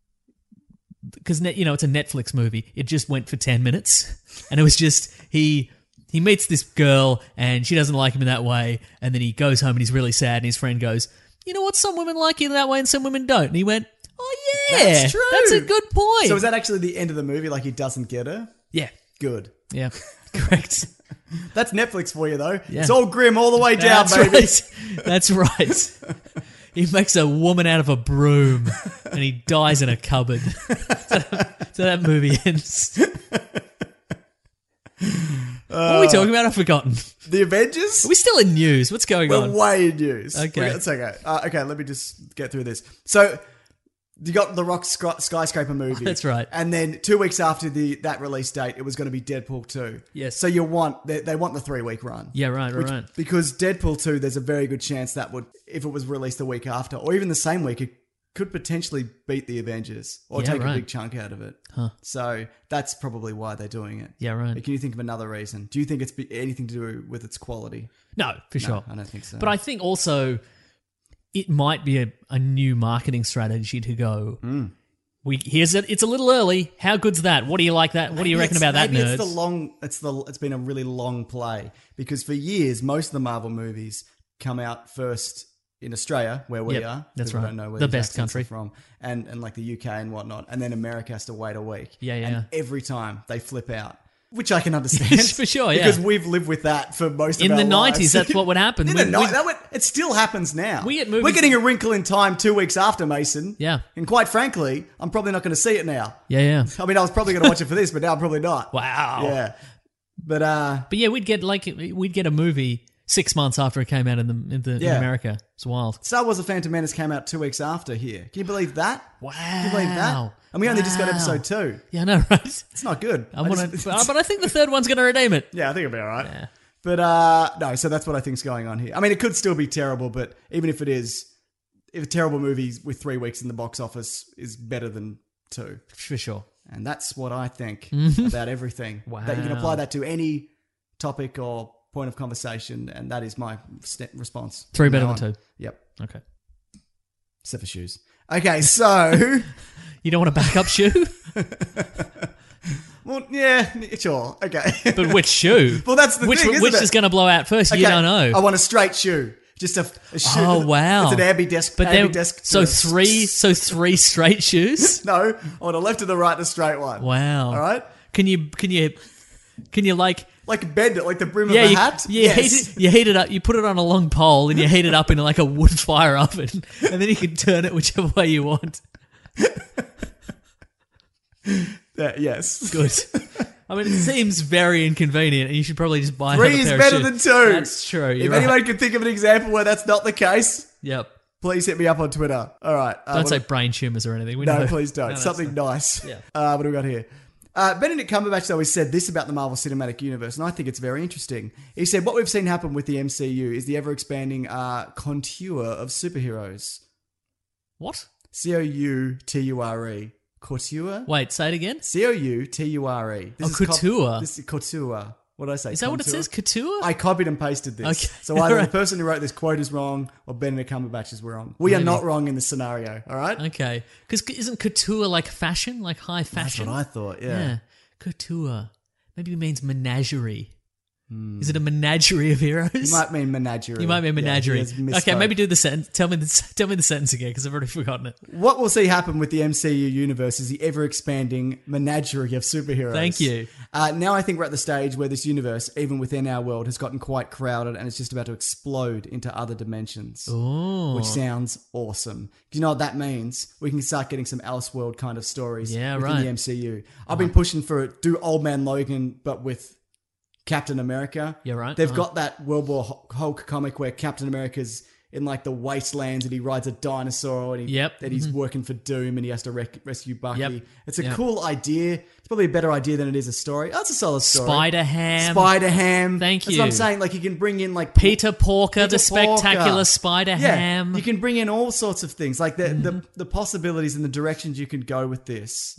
because it's a Netflix movie. It just went for 10 minutes, and it was just he meets this girl and she doesn't like him in that way, and then he goes home and he's really sad, and his friend goes, you know what? Some women like you that way and some women don't. And he went, oh yeah, That's true. That's a good point. So is that actually the end of the movie? Like he doesn't get her? Yeah. Good. Yeah. Correct. That's Netflix for you, though. Yeah. It's all grim all the way down, That's baby. right. That's right. He makes a woman out of a broom and he dies in a cupboard. So that movie ends. What are we talking about? I've forgotten. The Avengers? Are we still in news? What's going We're on? way in news. Okay. It's okay. Okay, let me just get through this. So, you got the Rock Skyscraper movie. That's right. And then 2 weeks after that release date, it was going to be Deadpool 2. Yes. So they want the 3-week run. Yeah, right. Because Deadpool 2, there's a very good chance that would, if it was released the week after, or even the same week, could potentially beat the Avengers or Yeah, take a right. big chunk out of it. So that's probably why they're doing it. Yeah, right. But can you think of another reason? Do you think it's anything to do with its quality? No, for sure. I don't think so. But I think also it might be a new marketing strategy to go. Here's it. It's a little early. How good's that? What do you like that? What do you reckon about that, maybe nerds? It's been a really long play because for years most of the Marvel movies come out first in Australia, where we Yep, are. that's People right. Don't know where The these best accents country. are from, and like the UK and whatnot, and then America has to wait a week. Yeah. And every time they flip out, which I can understand For sure, yeah. because we've lived with that for most In of the our 90s, lives. that's what would happen. In the it still happens now. We get movies- We're getting A Wrinkle in Time 2 weeks after, Mason. Yeah. And quite frankly, I'm probably not going to see it now. Yeah. I mean, I was probably going to watch it for this, but now I'm probably not. Wow. Yeah. But But yeah, we'd get a movie 6 months after it came out in Yeah. America. It's wild. Star Wars: The Phantom Menace came out 2 weeks after here. Can you believe that? Wow. Can you believe that? And we only just got Wow. episode 2. Yeah, I know, right? It's not good. But I think the third one's going to redeem it. Yeah, I think it'll be all right. Yeah. But no, so that's what I think's going on here. I mean, it could still be terrible, but even if it is, if a terrible movie with 3 weeks in the box office is better than 2. For sure. And that's what I think Mm-hmm. about everything. That you can Wow. apply that to any topic or point of conversation, and that is my response. 3 better From than now on. 2. Yep. Okay. Except for shoes. Okay, so... You don't want a backup shoe? well, yeah, sure. Okay. But which shoe? Well, that's the which, thing, isn't Which it? is going to blow out first? You Okay, don't know. I want a straight shoe. Just a shoe. Oh, wow. It's an ambidextrous. But then, ambidextrous. so three straight shoes? No, I want a left and a right and a straight one. Wow. All right? Can you like... Like bend it, like the brim Yeah, of a you, hat? you, Yes. you heat it up, you put it on a long pole and you heat it up in like a wood fire oven and then you can turn it whichever way you want. Yes. Good. I mean, it seems very inconvenient and you should probably just buy 3 another is pair better of than shoes. 2. That's true. If You're right. anyone can think of an example where that's not the case, Yep. please hit me up on Twitter. All right. Don't say brain tumours or anything. We No, know. please don't. No, that's Something fine. nice. Yeah. What do we got here? Benedict Cumberbatch, though, has said this about the Marvel Cinematic Universe, and I think it's very interesting. He said, what we've seen happen with the MCU is the ever-expanding contour of superheroes. What? C-O-U-T-U-R-E. Couture? Wait, say it again? C-O-U-T-U-R-E. Oh, couture. This is couture. What did I say? Is that what it Contour? says? Couture? I copied and pasted this. Okay. So either Alright. the person who wrote this quote is wrong or Benedict Cumberbatch is wrong. We are Maybe. not wrong in this scenario, all right? Okay. Because isn't couture like fashion? Like high That's fashion? what I thought, Yeah. yeah. Couture. Maybe it means menagerie. Is it a menagerie of heroes? You might mean menagerie. You might mean menagerie. Yeah, he has Okay, misspoke. maybe do the sentence. Tell me the sentence again because I've already forgotten it. What we'll see happen with the MCU universe is the ever-expanding menagerie of superheroes. Thank you. Now I think we're at the stage where this universe, even within our world, has gotten quite crowded and it's just about to explode into other dimensions. Oh, Which sounds awesome. Do you know what that means? We can start getting some Elseworld kind of stories Yeah, within right. the MCU. I've been pushing for it. Do Old Man Logan, but with Captain America. Yeah, right. They've got that World War Hulk comic where Captain America's in like the wastelands and he rides a dinosaur and he's working for Doom and he has to rescue Bucky. Yep. It's a Yep. cool idea. It's probably a better idea than it is a story. Oh, it's a solid story. Spider-Ham. Spider-Ham. Thank That's what I'm you. saying. Like you can bring in like Peter Porker, the Peter spectacular Porker. Spider-Ham. Yeah, you can bring in all sorts of things. Like the possibilities and the directions you can go with this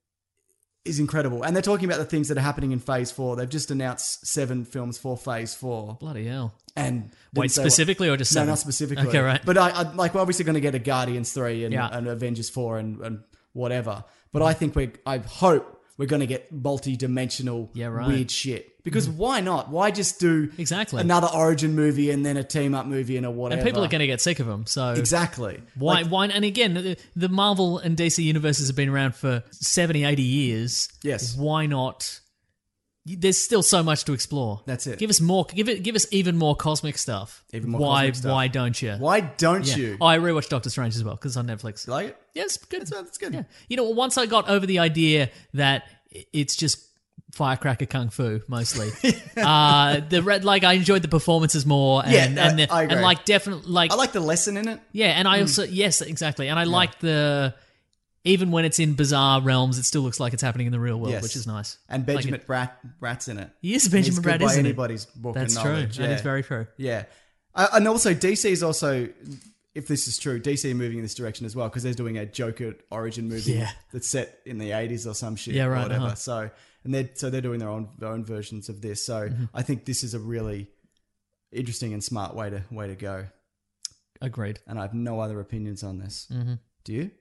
is incredible. And they're talking about the things that are happening in Phase 4. They've just announced 7 films for Phase 4. Bloody hell. And Wait, didn't say what- specifically or just No, 7? not specifically. Okay, right. But I like we're obviously going to get a Guardians 3 and, Yeah. and Avengers 4 and whatever. But I think I hope we're going to get multi-dimensional Yeah, right. weird shit. Because why not? Why just do Exactly. another origin movie and then a team-up movie and a whatever? And people are going to get sick of them. So Exactly. Why? Like, Why? And again, the Marvel and DC universes have been around for 70, 80 years. Yes. Why not? There's still so much to explore. That's it. Give us more. Give us even more cosmic stuff. Even more why? cosmic stuff. Why don't you? why don't Yeah. you? Oh, I rewatched Doctor Strange as well because it's on Netflix. You like it? Yes, good. That's good. Yeah. You know, once I got over the idea that it's just firecracker kung fu mostly, I enjoyed the performances more. And, Yeah, I agree. and like definitely like I like the lesson in it. yeah, and I also yes, exactly, and I like the even when it's in bizarre realms, it still looks like it's happening in the real world, Yes. which is nice. And Like Benjamin it. Bratt's in it. He is He's Benjamin good Bratt, by isn't he? anybody's book That's and true. knowledge. That is very true. Yeah. And also, DC is also if this is true, DC are moving in this direction as well because they're doing a Joker origin movie that's set in the 80s or some shit or whatever. So they're doing their own versions of this. So I think this is a really interesting and smart way to go. Agreed. And I have no other opinions on this. Do you?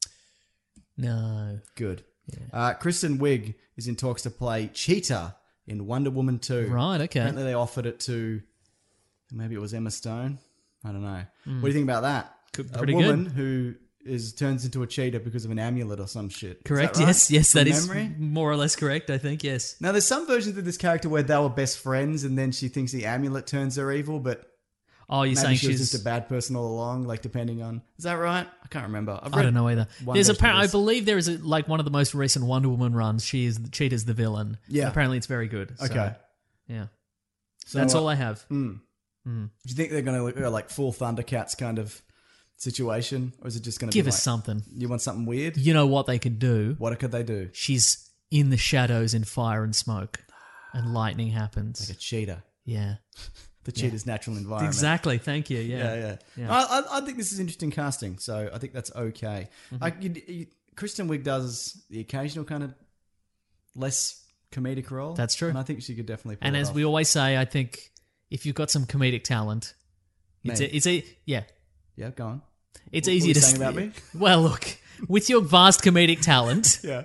No. Good. Kristen Wiig is in talks to play Cheetah in Wonder Woman 2. Right, okay. Apparently they offered it to, maybe it was Emma Stone. I don't know. What do you think about that? Pretty a woman good. who turns into a cheetah because of an amulet or some shit. Correct. Is that right? Yes, From that is memory? more or less correct, I think, yes. Now, there's some versions of this character where they were best friends and then she thinks the amulet turns her evil, but Oh, you're maybe saying she was she's... just a bad person all along, like depending on... Is that right? I can't remember. I don't know either. one There's version of apparently, I this. believe there is like one of the most recent Wonder Woman runs. Cheetah's the villain. Yeah. Apparently it's very good. So, Okay. yeah. So That's all I have. Do you think they're going to go like full Thundercats kind of situation? Or is it just going to Give be us like, something. You want something weird? You know what they could do? What could they do? She's in the shadows in fire and smoke, and lightning happens. Like a cheetah. Yeah. The cheetah's natural environment. Exactly. Thank you. Yeah. I think this is interesting casting, so I think that's okay. Kristen Wiig does the occasional kind of less comedic role. That's true. And I think she could definitely pull And it as off. we always say, I think if you've got some comedic talent, Me. yeah, Yeah, go on. it's What easy were you to saying about me? Well, look, with your vast comedic talent, Yeah.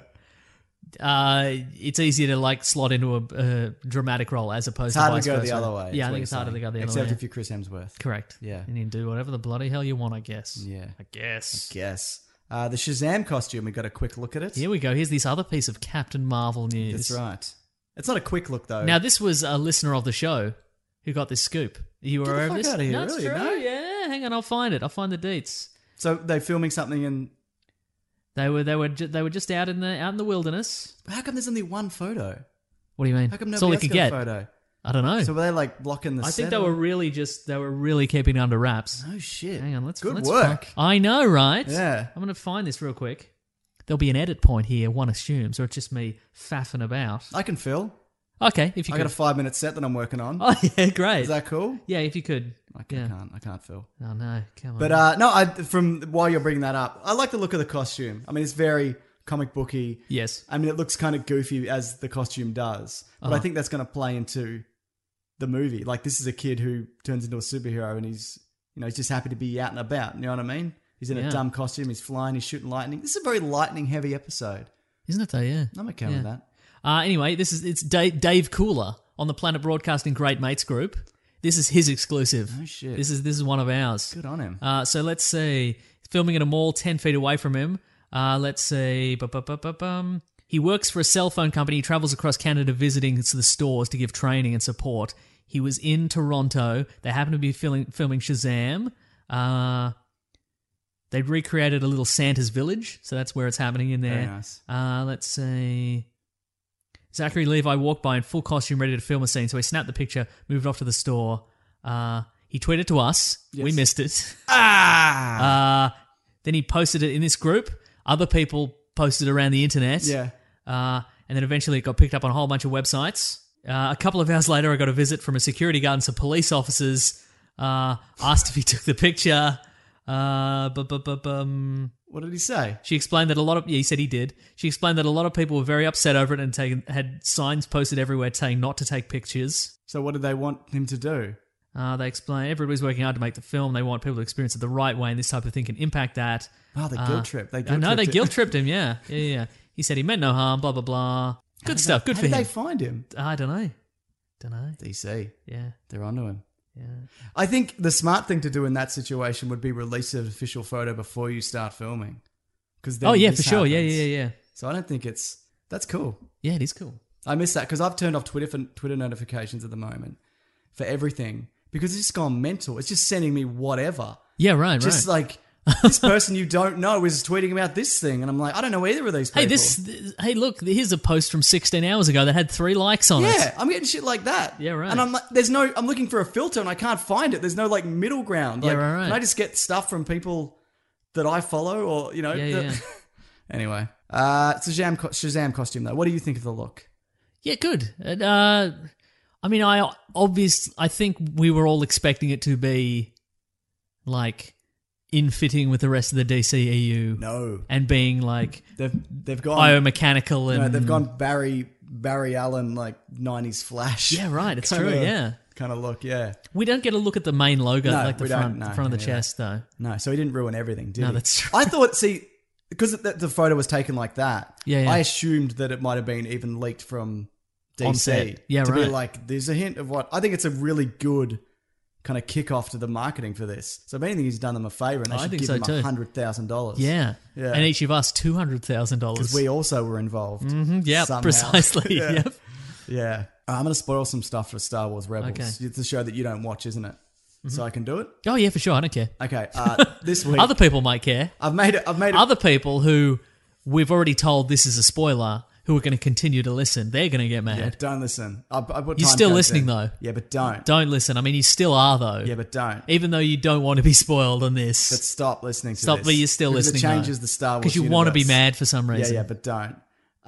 it's easier to like slot into a dramatic role as opposed It's harder to vice to go versa. the other way. Yeah, is I what think it's you're harder to saying. go the other Except way. if you're Chris Hemsworth. Correct. Yeah. And you can do whatever the bloody hell you want, I guess. Yeah. I guess. Yes. The Shazam costume, we got a quick look at it. Here we go. Here's this other piece of Captain Marvel news. That's right. It's not a quick look, though. Now, this was a listener of the show who got this scoop. You were Get the aware of fuck this? outta here, No, it's really? true. No? Yeah, hang on. I'll find it. I'll find the deets. So they're filming something in... They were just out in the wilderness. How come there's only one photo? What do you mean? How come That's all nobody they else could got get. a photo? I don't know. So were they like blocking the I set? think they were really keeping it under wraps. Oh, shit. Hang on, let's Good let's work. I know, right? Yeah. I'm going to find this real quick. There'll be an edit point here, one assumes, or it's just me faffing about. I can fill. Okay, if you I could. got a 5-minute set that I'm working on. Oh yeah, great. Is that cool? Yeah, if you could. I Yeah. can't fill. Oh no, come on. But no, from while you're bringing that up, I like the look of the costume. I mean, it's very comic booky. Yes. I mean, it looks kind of goofy as the costume does, but I think that's going to play into the movie. Like, this is a kid who turns into a superhero, and he's just happy to be out and about. You know what I mean? He's in Yeah. a dumb costume. He's flying. He's shooting lightning. This is a very lightning-heavy episode. Isn't it though? Yeah. I'm okay Yeah. with that. Anyway, it's Dave Cooler on the Planet Broadcasting Great Mates group. This is his exclusive. Oh, shit. This is one of ours. Good on him. So let's see. Filming at a mall 10 feet away from him. Let's see. He works for a cell phone company. He travels across Canada visiting the stores to give training and support. He was in Toronto. They happen to be filming Shazam. They recreated a little Santa's village, so that's where it's happening in there. Very nice. Let's see. Zachary Levi walked by in full costume, ready to film a scene. So he snapped the picture, moved off to the store. He tweeted to us. Yes. We missed it. Ah! Then he posted it in this group. Other people posted around the internet. Yeah. And then eventually it got picked up on a whole bunch of websites. A couple of hours later, I got a visit from a security guard and some police officers. Asked if he took the picture. What did he say? She explained that he said he did. She explained that a lot of people were very upset over it and had signs posted everywhere saying not to take pictures. So what did they want him to do? They explained everybody's working hard to make the film. They want people to experience it the right way, and this type of thing can impact that. Oh, they guilt trip. They I know, they guilt tripped him, yeah. He said he meant no harm, blah, blah, blah. Good stuff, good How for did him. they find him? I don't know. DC. Yeah. They're onto him. Yeah. I think the smart thing to do in that situation would be release an official photo before you start filming. Because Oh, yeah, for sure. Yeah. So I don't think that's cool. Yeah, it is cool. I miss that because I've turned off Twitter notifications at the moment for everything because it's just gone mental. It's just sending me whatever. Yeah, right. Just like this person you don't know is tweeting about this thing, and I'm like, I don't know either of these people. Hey, look, here's a post from 16 hours ago that had 3 likes on it. Yeah, I'm getting shit like that. Yeah, right. And I'm like, I'm looking for a filter and I can't find it. There's no like middle ground. Yeah, Like, right. Can I just get stuff from people that I follow or, Yeah. Anyway, it's a Shazam costume though. What do you think of the look? Yeah, good. I mean, I think we were all expecting it to be like in fitting with the rest of the DCEU. No. And being like They've gone biomechanical and they've gone Barry Allen like 90s Flash. Yeah, right. It's true. Yeah. Kind of look. Yeah. We don't get a look at the main logo, No, like the we don't, front, no, the front of the yeah. chest, though. No, so he didn't ruin everything, did he? No, that's true. I thought, because the photo was taken like that, Yeah. I assumed that it might have been even leaked from DC. On set. Yeah, to be right. like, there's a hint of what I think it's a really good kind of kickoff to the marketing for this. So if anything, he's done them a favor, and they I should think give so him too. $100,000. Yeah. Yeah. And each of us $200,000. Because we also were involved. Yeah, somehow. precisely. Yeah. Yep. Yeah. I'm going to spoil some stuff for Star Wars Rebels. Okay. It's a show that you don't watch, isn't it? So I can do it? Oh yeah, for sure. I don't care. Okay. This week, Other people might care. I've made it. Other people who we've already told this is a spoiler, who are going to continue to listen, they're going to get mad. Yeah, don't listen. I put You're time still codes listening, in. though. Yeah, but don't. Don't listen. I mean, you still are though. Yeah, but don't. Even though you don't want to be spoiled on this. But stop listening to Stop, this. but you're still Because listening. It changes the Star Wars because you want to be universe. mad for some reason. Yeah, but don't.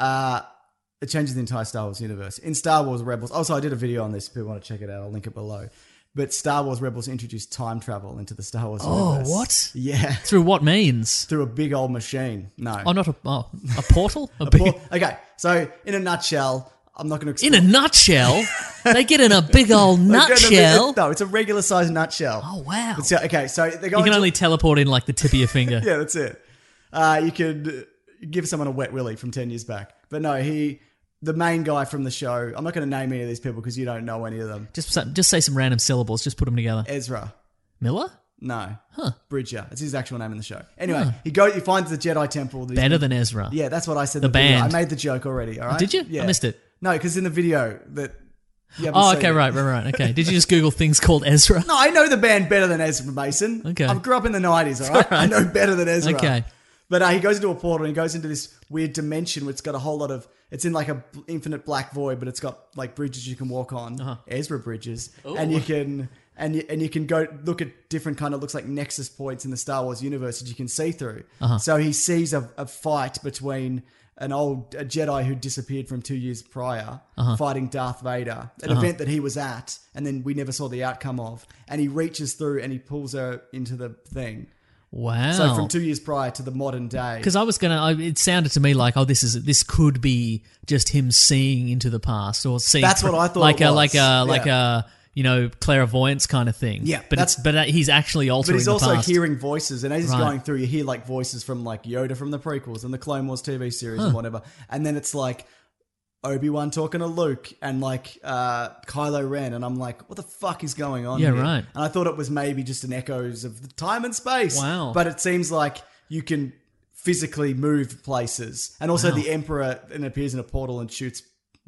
It changes the entire Star Wars universe. In Star Wars Rebels, also I did a video on this if people want to check it out, I'll link it below. But Star Wars Rebels introduced time travel into the Star Wars universe. What? Yeah. Through what means? Through a big old machine. No. Oh, not a portal. A big, Okay, so in a nutshell, I'm not going to in a nutshell, they get in a big old nutshell. No, it's a regular sized nutshell. Oh wow! So, okay, so they go You can into- only teleport in like the tip of your finger. Yeah, that's it. You could give someone a wet willy from 10 years back. But no, the main guy from the show, I'm not going to name any of these people because you don't know any of them. Just say some random syllables. Just put them together. Ezra. Miller? No. Bridger. It's his actual name in the show. Anyway, he finds the Jedi Temple. Better than Ezra. Yeah, that's what I said. The in the video. band. I made the joke already, all right? Did you? Yeah. I missed it. No, because in the video that you haven't Oh, seen okay, it. right. Okay. Did you just Google things called Ezra? No, I know the band better than Ezra Mason. Okay. I grew up in the 90s, all right? I know better than Ezra. Okay. But he goes into a portal and he goes into this weird dimension where it's got a whole lot of... It's in like a infinite black void, but it's got like bridges you can walk on. Ezra bridges. And you can... And you can go look at different kind of looks like nexus points in the Star Wars universe that you can see through. So he sees a fight between a Jedi who disappeared from 2 years prior fighting Darth Vader, an event that he was at, and then we never saw the outcome of. And he reaches through and he pulls her into the thing. Wow. So from 2 years prior to the modern day. Because I was it sounded to me like, this could be just him seeing into the past or seeing. That's what I thought Like it was. like a clairvoyance kind of thing. Yeah, but he's actually altering. But he's the also past. hearing voices, and as he's Right. going through, you hear like voices from like Yoda from the prequels and the Clone Wars TV series and whatever. And then it's like Obi-Wan talking to Luke and like Kylo Ren, and I'm like, what the fuck is going on Yeah, here? right. And I thought it was maybe just an echoes of the time and space. Wow. But it seems like you can physically move places, and also the Emperor appears in a portal and shoots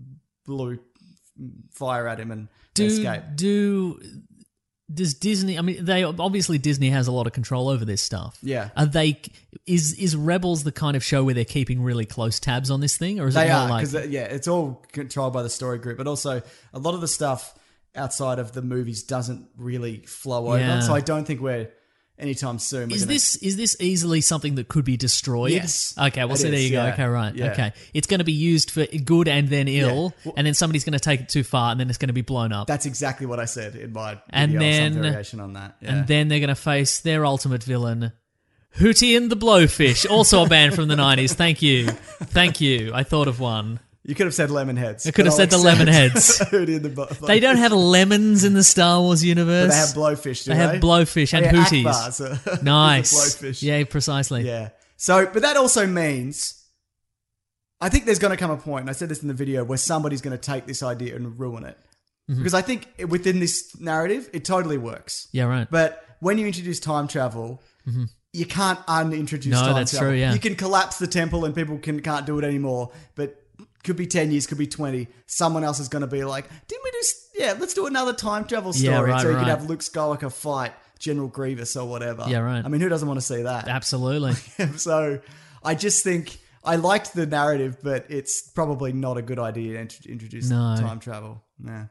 blue fire at him and escape. Does Disney? I mean, Disney has a lot of control over this stuff. Yeah. Are they? Is Rebels the kind of show where they're keeping really close tabs on this thing, or is They it more are, like? because it's all controlled by the story group, but also a lot of the stuff outside of the movies doesn't really flow over. Yeah. So I don't think we're anytime soon. Is this easily something that could be destroyed? Yes. Okay, well, It so there is, you go. yeah. Okay, right. Yeah. Okay. It's going to be used for good and then ill, Yeah. and then somebody's going to take it too far, and then it's going to be blown up. That's exactly what I said in my And video, then- some variation on that. Yeah. And then they're going to face their ultimate villain, Hootie and the Blowfish, also a band from the 90s. Thank you. I thought of one. you could have said Lemonheads. I could have said the Lemonheads. They don't have lemons in the Star Wars universe. But they have blowfish. Do They have blowfish and Oh, yeah, hooties. Akbar's a- Nice. is a blowfish. Yeah, precisely. Yeah. So, but that also means, I think there's going to come a point, and I said this in the video, where somebody's going to take this idea and ruin it. Mm-hmm. Because I think within this narrative, it totally works. Yeah, right. But when you introduce time travel, you can't unintroduce No, time that's travel. true, yeah. You can collapse the temple and people can't do it anymore, but could be 10 years, could be 20. Someone else is going to be like, didn't we let's do another time travel story. Yeah, right, so you right. can have Luke Skywalker fight General Grievous or whatever. Yeah, right. I mean, who doesn't want to see that? Absolutely. So I just think I liked the narrative, but it's probably not a good idea to introduce No. time travel. Nah.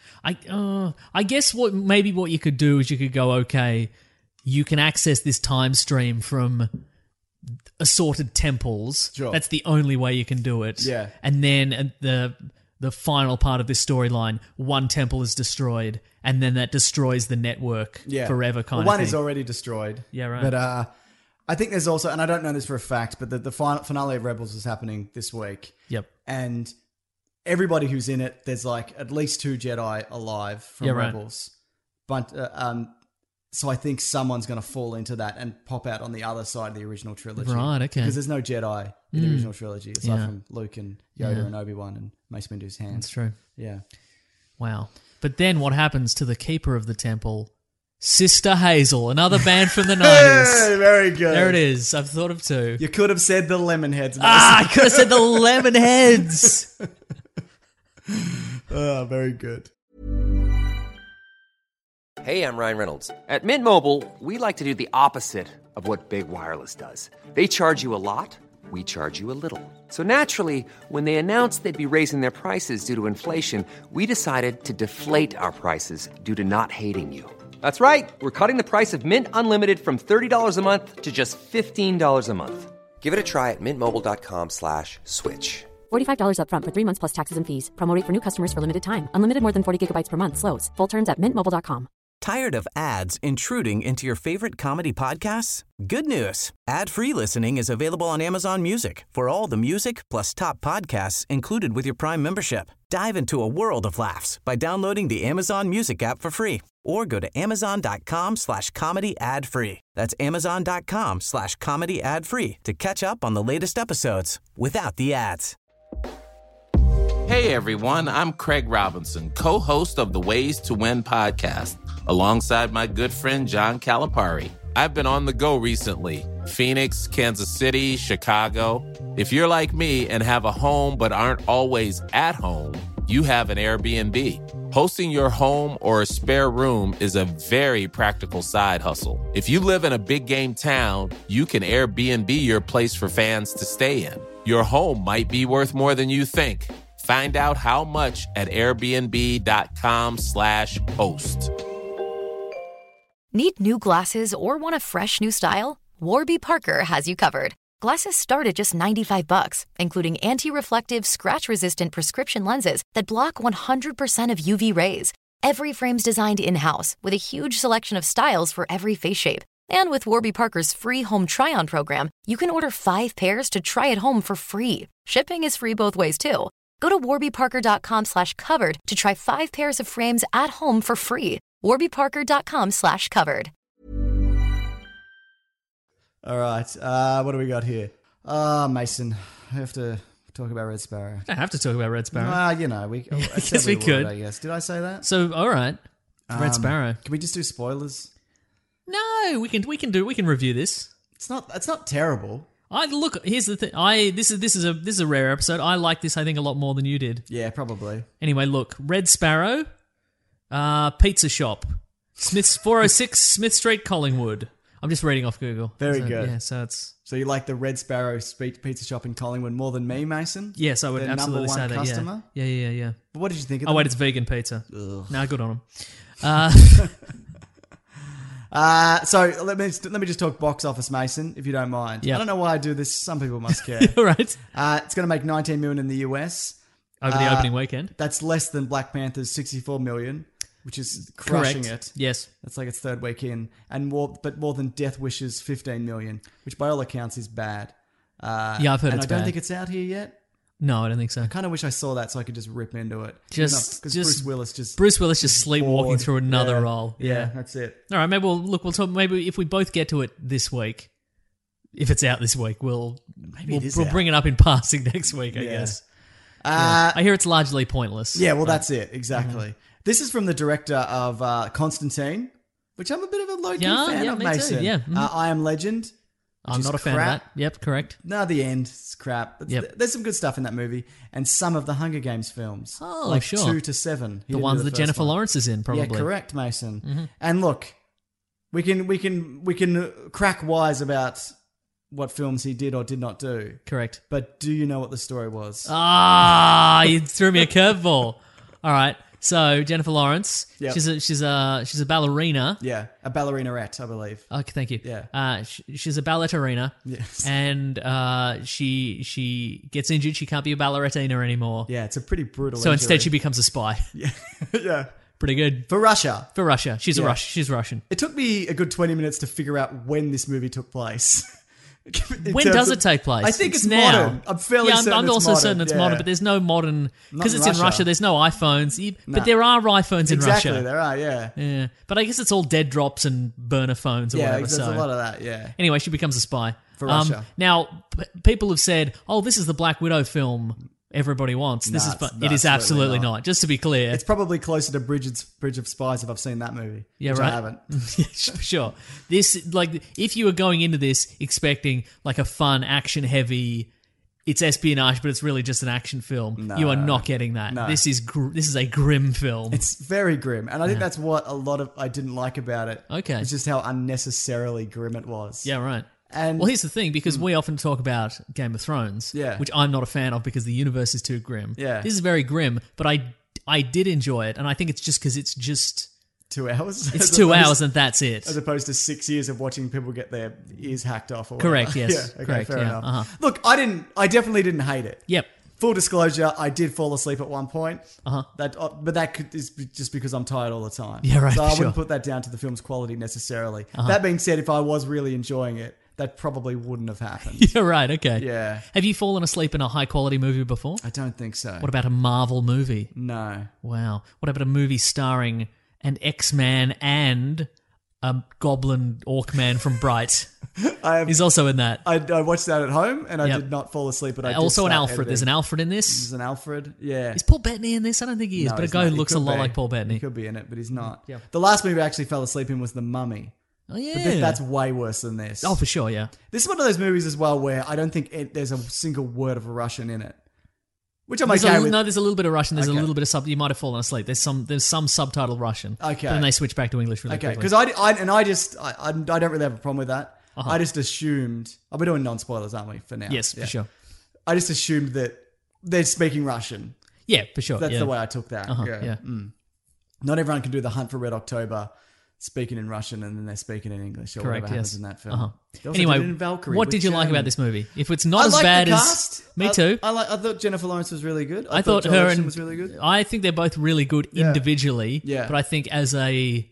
I guess what you could do is you could go, okay, you can access this time stream from assorted temples. Sure. That's the only way you can do it. Yeah. And then the final part of this storyline, one temple is destroyed, and then that destroys the network forever kind of one thing. is already destroyed. Yeah, right. But I think there's also, and I don't know this for a fact, but the finale of Rebels is happening this week. Yep. And everybody who's in it, there's like at least 2 Jedi alive from Rebels. But so I think someone's going to fall into that and pop out on the other side of the original trilogy. Right, okay. Because there's no Jedi in the original trilogy, aside from Luke and Yoda and Obi-Wan and Mace Windu's hands. That's true. Yeah. Wow. But then what happens to the keeper of the temple? Sister Hazel, another band from the 90s. Hey, very good. There it is. I've thought of 2. You could have said the Lemonheads. I could have said the Lemonheads. Oh, very good. Hey, I'm Ryan Reynolds. At Mint Mobile, we like to do the opposite of what Big Wireless does. They charge you a lot, we charge you a little. So naturally, when they announced they'd be raising their prices due to inflation, we decided to deflate our prices due to not hating you. That's right. We're cutting the price of Mint Unlimited from $30 a month to just $15 a month. Give it a try at mintmobile.com/switch. $45 up front for 3 months plus taxes and fees. Promo rate for new customers for limited time. Unlimited more than 40 gigabytes per month. Slows full terms at mintmobile.com. Tired of ads intruding into your favorite comedy podcasts? Good news. Ad-free listening is available on Amazon Music for all the music plus top podcasts included with your Prime membership. Dive into a world of laughs by downloading the Amazon Music app for free or go to amazon.com/comedy ad-free. That's amazon.com/comedy ad-free to catch up on the latest episodes without the ads. Hey everyone, I'm Craig Robinson, co-host of the Ways to Win podcast, alongside my good friend John Calipari. I've been on the go recently. Phoenix, Kansas City, Chicago. If you're like me and have a home but aren't always at home, you have an Airbnb. Hosting your home or a spare room is a very practical side hustle. If you live in a big game town, you can Airbnb your place for fans to stay in. Your home might be worth more than you think. Find out how much at airbnb.com/host. Need new glasses or want a fresh new style? Warby Parker has you covered. Glasses start at just $95, including anti-reflective, scratch-resistant prescription lenses that block 100% of UV rays. Every frame's designed in-house with a huge selection of styles for every face shape. And with Warby Parker's free home try-on program, you can order 5 pairs to try at home for free. Shipping is free both ways, too. Go to warbyparker.com/covered to try 5 pairs of frames at home for free. warbyparker.com/covered. All right. What do we got here? Mason, I have to talk about Red Sparrow. I don't have to talk about Red Sparrow. I Yes, we could. I guess. Did I say that? So, all right. Red Sparrow. Can we just do spoilers? No, we can review this. It's not terrible. Here's the thing. This is a rare episode. I like this, I think, a lot more than you did. Yeah, probably. Anyway, look, Red Sparrow, pizza shop, Smith's 406 Smith Street, Collingwood. I'm just reading off Google. Very good. Yeah, so you like the Red Sparrow pizza shop in Collingwood more than me, Mason? Yes, I would the absolutely say number one that. Customer? Yeah. But what did you think of Oh them? wait, it's vegan pizza. Nah, good on them. So let me just talk box office, Mason, if you don't mind. Yep. I don't know why I do this. Some people must care. All right. It's going to make $19 million in the US Over the opening weekend. That's less than Black Panther's $64 million, which is crushing Correct. it. Yes. That's like its 3rd week in, and more than Death Wish's $15 million, which by all accounts is bad. Yeah, I've heard and it's I don't bad. think it's out here yet. No, I don't think so. I kind of wish I saw that so I could just rip into it. Just Bruce Willis just sleepwalking bored. through another Yeah. role. Yeah, that's it. All right, maybe we'll talk. Maybe if we both get to it this week, if it's out this week, we'll bring it up in passing next week. I guess. I hear it's largely pointless. Yeah, well, that's it exactly. This is from the director of Constantine, which I'm a bit of a low-key fan of. me too, Mason. yeah. I Am Legend. I'm not a fan of that. Yep, correct. No, the end. It's crap. Yep. There's some good stuff in that movie, and some of the Hunger Games films. Oh, like sure. 2 to 7. The ones that Jennifer Lawrence is in, probably. Yeah, correct, Mason. And look, we can crack wise about what films he did or did not do. Correct. But do you know what the story was? You threw me a curveball. All right. So Jennifer Lawrence, Yep. she's a ballerina. Yeah, a ballerinarette, I believe. Okay, thank you. Yeah. She's a ballerina. Yes. And she gets injured. She can't be a ballerina anymore. Yeah, it's a pretty brutal. So instead, she injury. becomes a spy. Yeah, yeah. Pretty good For Russia. for Russia. She's Yeah. She's Russian. It took me a good 20 minutes to figure out when this movie took place. When does it take place? I think it's now. modern. I'm fairly yeah, certain I'm it's also modern. certain it's Yeah. modern, but there's no modern because in it's in Russia. Russia. There's no iPhones, No. but there are iPhones in Exactly, Russia. there are, yeah. Yeah, but I guess it's all dead drops and burner phones or Yeah, whatever. there's So a lot of that, yeah. anyway, she becomes a spy For Russia. Now, people have said, "Oh, this is the Black Widow film everybody wants." This No, is fun. it's It is absolutely absolutely not. not. Just to be clear, It's probably closer to Bridge of Spies if I've seen that movie. yeah, which right. I haven't. Yeah, sure. This, like, if you were going into this expecting like a fun, action-heavy, it's espionage, but it's really just an action film, you are not getting that. No. This is a grim film. It's very grim, and I think that's what a lot of I didn't like about it. Okay. It's just how unnecessarily grim it was. yeah, right. And Well, here's the thing, because we often talk about Game of Thrones, Yeah. which I'm not a fan of because the universe is too grim. Yeah. This is very grim, but I did enjoy it, and I think it's just because it's just 2 hours. it's As 2 opposed- hours and that's it. As opposed to 6 years of watching people get their ears hacked off. Or Correct, whatever. yes. Yeah, okay, Correct, fair yeah, enough. uh-huh. Look, I definitely didn't hate it. Yep. Full disclosure, I did fall asleep at one point. Uh-huh. But that is just because I'm tired all the time. Yeah, right, So I for wouldn't sure. put that down to the film's quality necessarily. That being said, if I was really enjoying it, that probably wouldn't have happened. You're right, okay. Yeah. Have you fallen asleep in a high-quality movie before? I don't think so. What about a Marvel movie? No. Wow. What about a movie starring an X-Man and a goblin orc-man from Bright? He's also in that. I watched that at home and I Yep. did not fall asleep, but I did Also an start Alfred. There's an editing. Alfred in this. There's an Alfred, yeah. Is Paul Bettany in this? I don't think he is, No, but a he's guy not. who He looks a could lot be. like Paul He Bettany. could be in it, but he's not. Yeah. The last movie I actually fell asleep in was The Mummy. Oh, yeah. But that's way worse than this. Oh, for sure, yeah. This is one of those movies as well where I don't think there's a single word of Russian in it. Which I'm There's okay a, with. no, there's a little bit of Russian. There's a Okay. little bit of sub. You might have fallen asleep. There's some subtitled Russian. Okay. But then they switch back to English really Okay, quickly. because I don't really have a problem with that. I just assumed... Oh, we're doing non-spoilers, aren't we, for now? Yes, for sure. I just assumed that they're speaking Russian. Yeah, for sure. That's yeah. the way I took that. Yeah. Not everyone can do the Hunt for Red October speaking in Russian and then they're speaking in English or Correct, whatever happens yes. in that film. They also Anyway, did it in Valkyrie what with did you like German. about this movie? If it's not I as liked bad the as... cast. Me too. I thought Jennifer Lawrence was really good. I thought Joel her Edgerton and... was really good. I think they're both really good individually. Yeah. But I think as a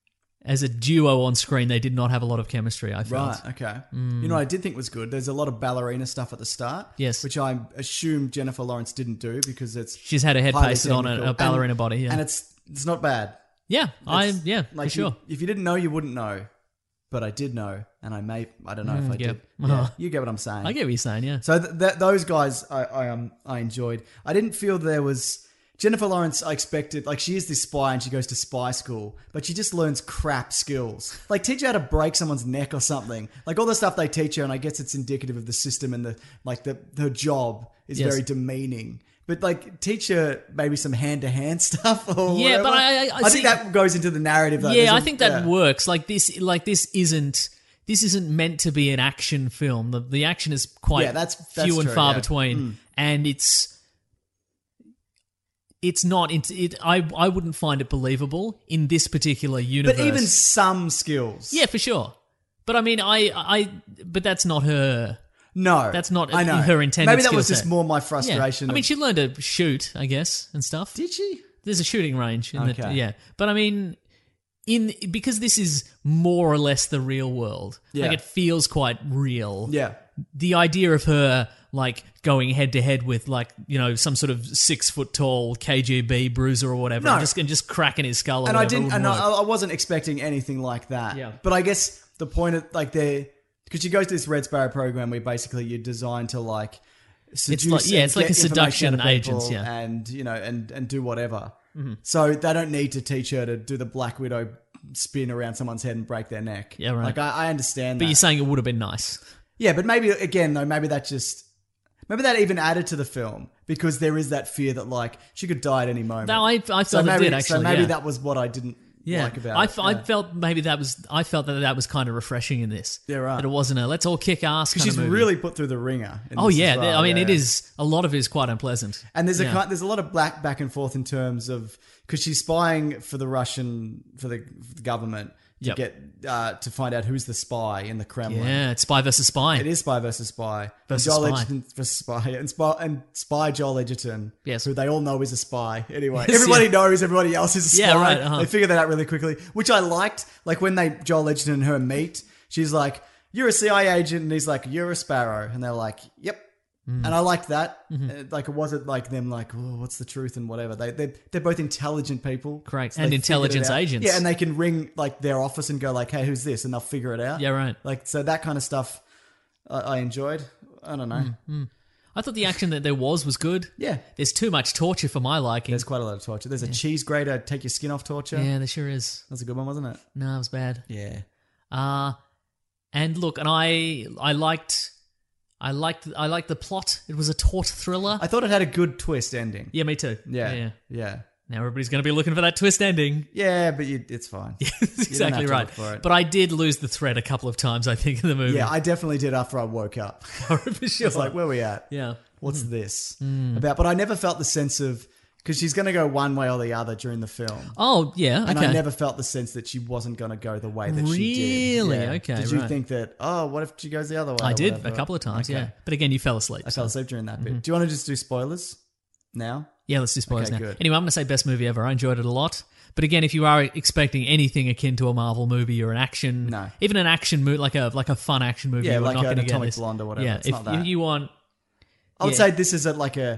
duo on screen, they did not have a lot of chemistry, I felt. Right, okay. You know what I did think was good? There's a lot of ballerina stuff at the start. Yes. Which I assume Jennifer Lawrence didn't do because it's She's had her head highly pasted on technical. a ballerina body, yeah. And it's not bad. Yeah, Like for sure. If you didn't know, you wouldn't know. But I did know, and I don't know if I yeah. did. Uh-huh. Yeah, you get what I'm saying. I get what you're saying, yeah. So those guys, I enjoyed. I didn't feel there was Jennifer Lawrence. I expected she is this spy and she goes to spy school, but she just learns crap skills. Like teach her how to break someone's neck or something. Like all the stuff they teach her, and I guess it's indicative of the system and her job is Yes. very demeaning. But teach her maybe some hand-to-hand stuff or Yeah, whatever. but I think see- that goes into the narrative. Though. Yeah, There's I think that yeah. works. This isn't meant to be an action film. The action is quite Yeah, that's few and true, far yeah. between, and it's not. I wouldn't find it believable in this particular universe. But even some skills. yeah, for sure. But I mean, but that's not her. No, That's not I know. her intended Maybe that skill was just set. more my Yeah. frustration. I mean, of- she learned to shoot, I guess, and stuff. did she? There's a shooting range. Okay. Yeah. But I mean, because this is more or less the real world. Yeah. Like it feels quite real. Yeah. The idea of her going head to head with some sort of 6 foot tall KGB bruiser or whatever, No. and just cracking his skull. Or And I whatever didn't, wouldn't and work. I wasn't expecting anything like that. Yeah. But I guess the point of because she goes to this Red Sparrow program where basically you're designed to seduce. it's like and a get information seduction out of agents, people yeah. and and do whatever. So they don't need to teach her to do the Black Widow spin around someone's head and break their neck. Yeah, right. I understand But that. you're saying it would have been nice. Yeah, but maybe again though, maybe that even added to the film because there is that fear that she could die at any moment. No, I felt so it maybe, did actually. So maybe yeah. that was what I didn't. like about I it. felt that was kind of refreshing in this. Yeah, right. That it wasn't a let's all kick ass kind Because of she's movie. really put through the ringer. in Oh this yeah, as well. I mean it Yeah. is a lot of it is quite unpleasant. And there's Yeah. there's a lot of back and forth in terms of because she's spying for the government to Yep. get to find out who's the spy in the Kremlin. Yeah, it's spy versus spy. It is spy versus spy. Versus Joel spy. Edgerton versus spy and spy Joel Edgerton. Yes. who they all know is a spy. Anyway, Yes, everybody yeah. knows everybody else is a spy. Yeah, right, uh-huh. They figured that out really quickly, which I liked. Like when Joel Edgerton and her meet, she's like, "You're a CIA agent," and he's like, "You're a sparrow," and they're like, "Yep." And I liked that. Like it wasn't like them like, "Oh, what's the truth?" and whatever. They're both intelligent people, Correct. So And they figured it intelligence out. agents. Yeah, and they can ring like their office and go like, "Hey, who's this?" and they'll figure it out. Yeah, right. Like so that kind of stuff, I enjoyed. I don't know. I thought the action that there was good. Yeah. There's too much torture for my liking. There's quite a lot of torture. There's a cheese grater, take your skin off torture. Yeah, there sure is. That's a good one, wasn't it? No, it was bad. Yeah. And look, and I liked the plot. It was a taut thriller. I thought it had a good twist ending. Yeah, me too. Yeah. Now everybody's going to be looking for that twist ending. Yeah, but it's fine. That's exactly have to right. look for it. But I did lose the thread a couple of times, I think, in the movie. Yeah, I definitely did after I woke up. for sure. It's like, where are we at? Yeah. What's this about? But I never felt the sense of, because she's going to go one way or the other during the film. Oh, yeah. Okay. And I never felt the sense that she wasn't going to go the way that she did. Really? Yeah. Okay, Did you right. think that, what if she goes the other way? I or did whatever? a couple of times, Okay. yeah. But again, you fell asleep. I fell asleep during that bit. Do you want to just do spoilers now? Yeah, let's do spoilers Okay, now. good. Anyway, I'm going to say best movie ever. I enjoyed it a lot. But again, if you are expecting anything akin to a Marvel movie or an action, No. even an action movie, like a fun action movie, Yeah, you're like not an going to get Atomic this. Blonde or whatever. Yeah, It's if not that. you want, I would Yeah. say this is a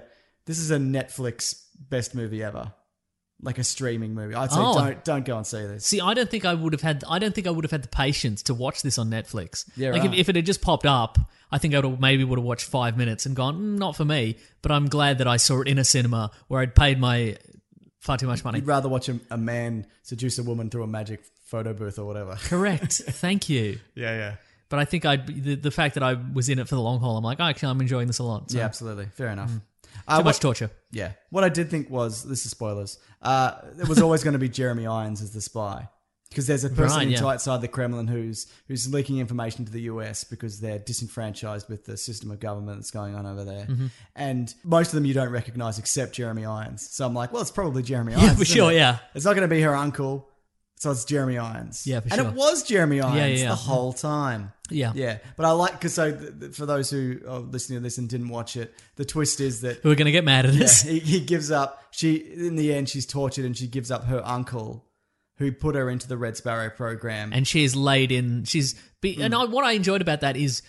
Netflix best movie ever, like a streaming movie. I'd say Oh. don't go and see this. see, I don't think I would have had the patience to watch this on Netflix. Yeah, like right. if it had just popped up, I think I would have watched 5 minutes and gone, not for me. But I'm glad that I saw it in a cinema where I'd paid my far too much money. You'd rather watch a man seduce a woman through a magic photo booth or whatever. Correct. Thank you. Yeah. But I think the fact that I was in it for the long haul, I'm like, actually, I'm enjoying this a lot. So. Yeah, absolutely. Fair enough. Too much torture. Yeah. What I did think was, this is spoilers, it was always going to be Jeremy Irons as the spy. Because there's a person Right, yeah. inside the Kremlin who's leaking information to the US because they're disenfranchised with the system of government that's going on over there. Mm-hmm. And most of them you don't recognize except Jeremy Irons. So I'm like, well, it's probably Jeremy Yeah, Irons. for isn't sure, it? yeah. It's not going to be her uncle. So it's Jeremy Irons. Yeah, for and sure. it was Jeremy Irons yeah. the whole time. Yeah. Yeah. But I like, because for those who are listening to this and didn't watch it, the twist is that Who are going to get mad at us? he gives up. In the end, she's tortured and she gives up her uncle, who put her into the Red Sparrow program. And she's laid in. And what I enjoyed about that is,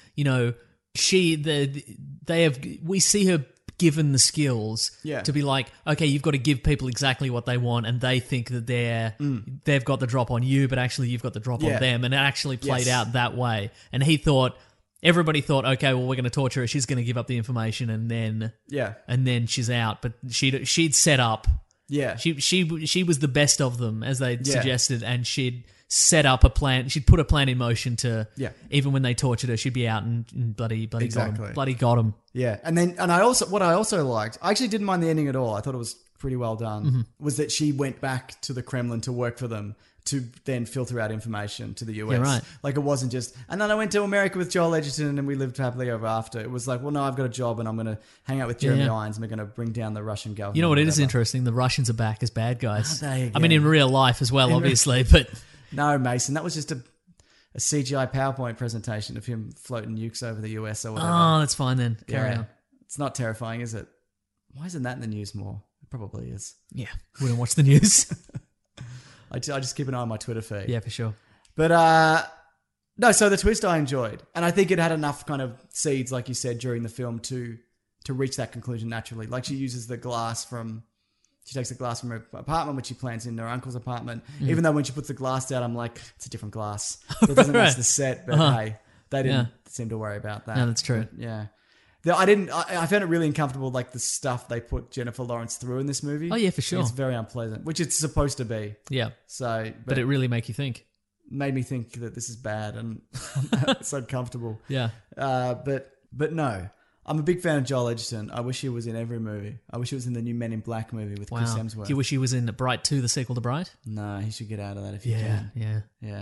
we see her given the skills Yeah. to be like, okay, you've got to give people exactly what they want, and they think that they've got the drop on you, but actually you've got the drop Yeah. on them, and it actually played Yes. out that way. And everybody thought, okay, well, we're going to torture her. She's going to give up the information, and then she's out. But she'd set up. Yeah. She was the best of them, as they Yeah. suggested, and she'd set up a plan. She'd put a plan in motion to, Yeah. even when they tortured her, she'd be out and bloody Exactly. got him. Yeah, and what I also liked, I actually didn't mind the ending at all. I thought it was pretty well done. Mm-hmm. Was that she went back to the Kremlin to work for them to then filter out information to the US. Yeah, right. Like it wasn't just, and then I went to America with Joel Edgerton and we lived happily ever after. It was like, well, no, I've got a job and I'm going to hang out with Jeremy Yeah. Irons and we're going to bring down the Russian government. You know what? or It is whatever. interesting. The Russians are back as bad guys. Are they I mean, in again? real life as well, obviously, but No, Mason, that was just a CGI PowerPoint presentation of him floating nukes over the US or whatever. oh, that's fine then. Carry Yeah. on. It's not terrifying, is it? Why isn't that in the news more? It probably is. Yeah, we don't watch the news. I just keep an eye on my Twitter feed. Yeah, for sure. But no, so the twist I enjoyed. And I think it had enough kind of seeds, like you said, during the film to reach that conclusion naturally. Like she uses the glass she takes the glass from her apartment, which she plants in her uncle's apartment. Even though when she puts the glass down, I'm like, it's a different glass. It doesn't match Right. the set, but Uh-huh. hey, they didn't seem to worry about that. No, that's true. But, yeah. I found it really uncomfortable, like the stuff they put Jennifer Lawrence through in this movie. Oh, yeah, for sure. It's very unpleasant, which it's supposed to be. Yeah, So, but it really make you think. made me think that this is bad and it's uncomfortable. Yeah. But no, I'm a big fan of Joel Edgerton. I wish he was in every movie. I wish he was in the new Men in Black movie with Chris Hemsworth. Do you wish he was in Bright 2, the sequel to Bright? No, he should get out of that if he Yeah, can. yeah.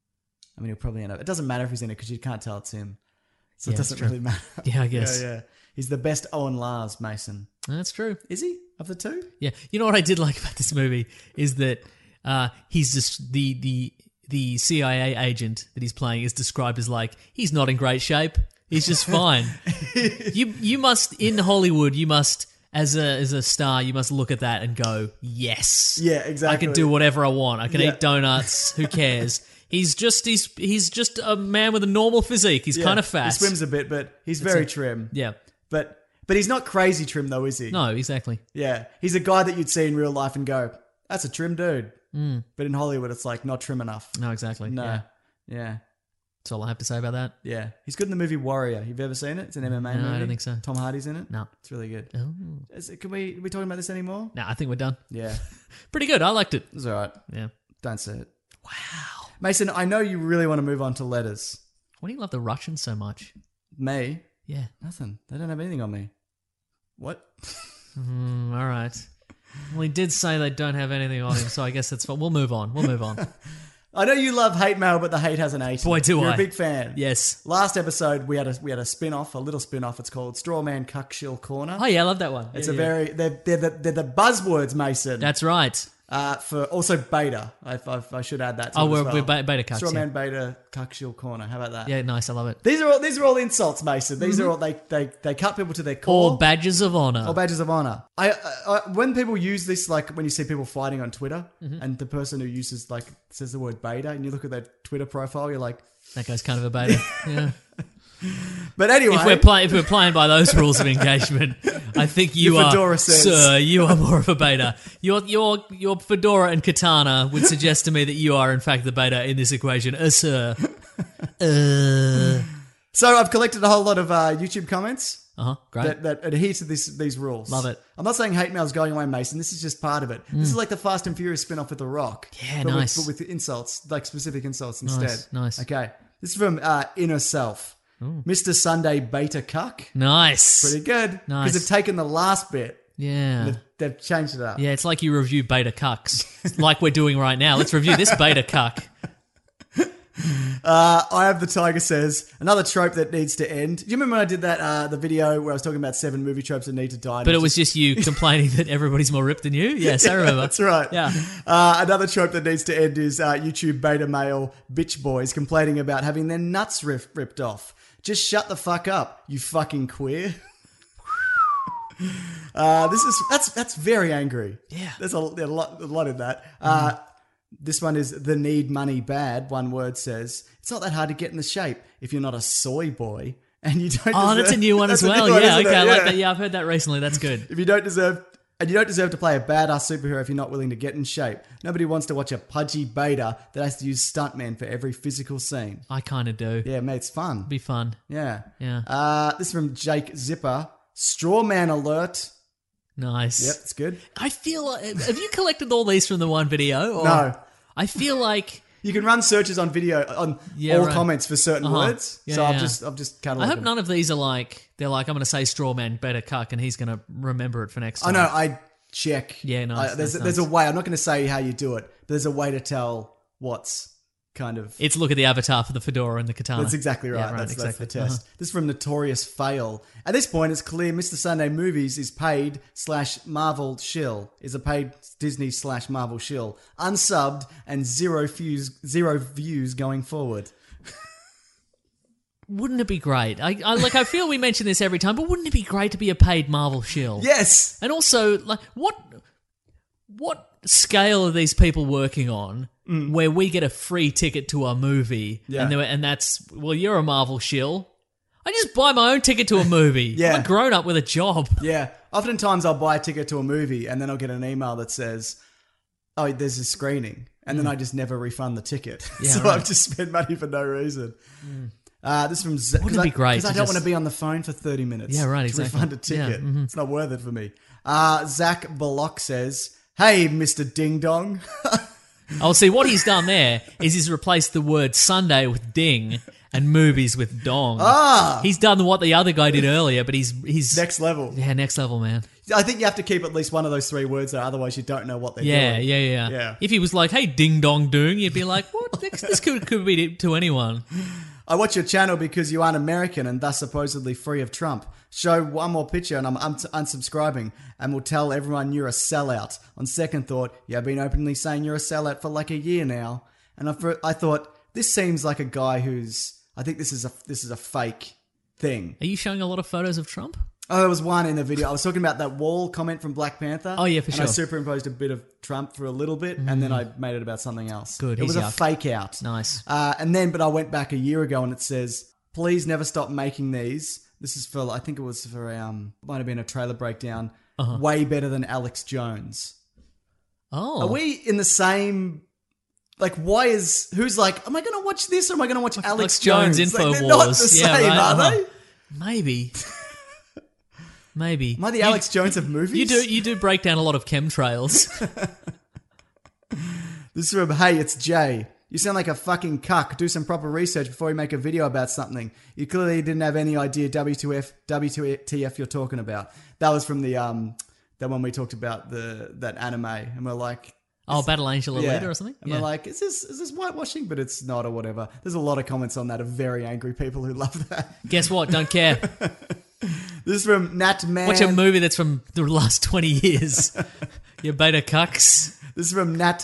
I mean, he'll probably end up... It doesn't matter if he's in it because you can't tell it's him. So Yeah, it that's doesn't true. really matter. Yeah, I guess. Yeah. He's the best Owen Lars, Mason. That's true. Is he? Of the two? Yeah. You know what I did like about this movie is that he's just the CIA agent that he's playing is described as like, he's not in great shape. He's just fine. You must, in Hollywood, you must, as a star, you must look at that and go, yes. Yeah, exactly. I can do whatever I want. I can Yeah. eat donuts. Who cares? He's just a man with a normal physique. He's Yeah, kind of fat. He swims a bit, but he's very trim. Yeah. But he's not crazy trim though, is he? No, exactly. Yeah. He's a guy that you'd see in real life and go, that's a trim dude. But in Hollywood, it's like not trim enough. No, exactly. No. Yeah. Yeah. That's all I have to say about that. Yeah. He's good in the movie Warrior. You've ever seen it? It's an MMA movie. No, I don't think so. Tom Hardy's in it? No. It's really good. Oh. Are we talking about this anymore? No, I think we're done. Yeah. Pretty good. I liked it. It's all right. Yeah. Don't say it. Wow. Mason, I know you really want to move on to letters. Why do you love the Russians so much? Me? Yeah. Nothing. They don't have anything on me. What? All right. Well, he did say they don't have anything on him, so I guess that's fine. We'll move on. I know you love hate mail, but the hate has an 8. Boy, do You're I. a big fan. Yes. Last episode, we had a spin-off, a little spin-off. It's called Strawman Cuckshill Corner. Oh, yeah, I love that one. It's Yeah, a yeah. very... They're the buzzwords, Mason. That's right. For also beta. I should add that to Oh, it as we're well. beta cucks, Strawman beta Cuckshill Corner. How about that? Yeah, nice. I love it. These are all insults, Mason. These are all... They cut people to their core. Or badges of honor. Or badges of honor. I when people use this, like when you see people fighting on Twitter, and the person who uses like says the word beta, and you look at their Twitter profile, you're like, That guy's kind of a beta. Yeah. but anyway, If we're playing by those rules of engagement, I think you Your are, fedora says. sir, you are more of a beta. Your fedora and katana would suggest to me that you are in fact the beta in this equation, sir. So I've collected a whole lot of YouTube comments Great. that adhere to these rules. Love it. I'm not saying hate mail's going away, Mason. This is just part of it. This is like the Fast and Furious spin-off with The Rock. Yeah, but nice. With insults, like specific insults instead. Nice. Okay. This is from Inner Self. Mr. Sunday Beta Cuck. Nice. Pretty good. Nice. Because they've taken the last bit. Yeah. They've changed it up. Yeah, it's like you review beta cucks, like we're doing right now. Let's review this beta cuck. I Have the Tiger Says, another trope that needs to end. Do you remember when I did that the video where I was talking about 7 movie tropes that need to die? But it was just you complaining that everybody's more ripped than you? Yes, I remember. That's right. Yeah. Another trope that needs to end is YouTube beta male bitch boys complaining about having their nuts ripped off. Just shut the fuck up, you fucking queer. That's very angry. Yeah. There's a lot in that. This one is the need money bad. One word says it's not that hard to get in the shape if you're not a soy boy and you don't. Oh, that's a new one as That's a well. new one, Yeah, isn't okay, it? I like that. Yeah, I've heard that recently. That's good. If you don't deserve. And you don't deserve to play a badass superhero if you're not willing to get in shape. Nobody wants to watch a pudgy beta that has to use stuntmen for every physical scene. I kind of do. Yeah, mate, it's fun. Be fun. Yeah. Yeah. This is from Jake Zipper. Strawman alert. Nice. Yep, it's good. I feel like, have you collected all these from the one video? Or? No. I feel like You can run searches on video on Yeah, all right. comments for certain words. Yeah, so yeah. I've just cataloged I hope them. none of these are like, they're like, I'm going to say Strawman beta cuck and he's going to remember it for next I time. know, I check. Yeah, nice, There's nice. a way. I'm not going to say how you do it, but there's a way to tell what's kind of... It's look at the avatar for the fedora and the katana. That's exactly right. Yeah, That's exactly. the test. This is from Notorious Fail. At this point, it's clear Mr. Sunday Movies is paid / Marvel shill. Is a paid Disney / Marvel shill. Unsubbed and zero views going forward. Wouldn't it be great? I feel we mention this every time, but wouldn't it be great to be a paid Marvel shill? Yes! And also, like, what scale are these people working on where we get a free ticket to a movie Yeah. and that's, well, you're a Marvel shill. I just buy my own ticket to a movie. Yeah. I'm a grown up with a job. Yeah. Oftentimes I'll buy a ticket to a movie and then I'll get an email that says, oh, there's a screening. And then I just never refund the ticket. Yeah, So right. I've just spent money for no reason. This is from Wouldn't it be great Because I to don't just- want to be on the phone for 30 minutes. Yeah, right, to exactly. refund a ticket. Yeah, It's not worth it for me. Zach Bullock says, hey, Mr. Ding Dong. Oh, see, what he's done there is he's replaced the word Sunday with ding, and movies with Dong. Ah! He's done what the other guy did earlier, but he's Next level. Yeah, next level, man. I think you have to keep at least one of those 3 words there, otherwise you don't know what they're Yeah, doing. yeah. If he was like, "Hey, ding dong doong," you'd be like, "What? This could be to anyone." I watch your channel because you aren't American and thus supposedly free of Trump. Show one more picture and I'm unsubscribing and will tell everyone you're a sellout. On second thought, you've been openly saying you're a sellout for like a year now. And I thought, this seems like a guy who's... I think this is a fake thing. Are you showing a lot of photos of Trump? Oh, there was one in the video. I was talking about that wall comment from Black Panther. Oh, yeah, for and sure. I superimposed a bit of Trump for a little bit, and then I made it about something else. Good, It was he's a yuck. fake out. Nice. But I went back a year ago, and it says, please never stop making these. This is for, I think it was for, might have been a trailer breakdown. Way better than Alex Jones. Oh. Are we in the same... Like, who's like, am I going to watch this or am I going to watch Alex Jones? Info Like, they're not Wars. the Yeah, same, right, are uh-huh. they? Maybe. Maybe. Am I the Alex Jones of movies? You do break down a lot of chemtrails. This is from, hey, it's Jay. You sound like a fucking cuck. Do some proper research before you make a video about something. You clearly didn't have any idea WTF you're talking about. That was from the one we talked about that anime, and we're like, Oh, Battle Angel Alita yeah. or something? And we're like, is this whitewashing? But it's not, or whatever. There's a lot of comments on that of very angry people who love that. Guess what? Don't care. This is from Nat Man. Watch a movie that's from the last 20 years. You beta cucks. This is from Nat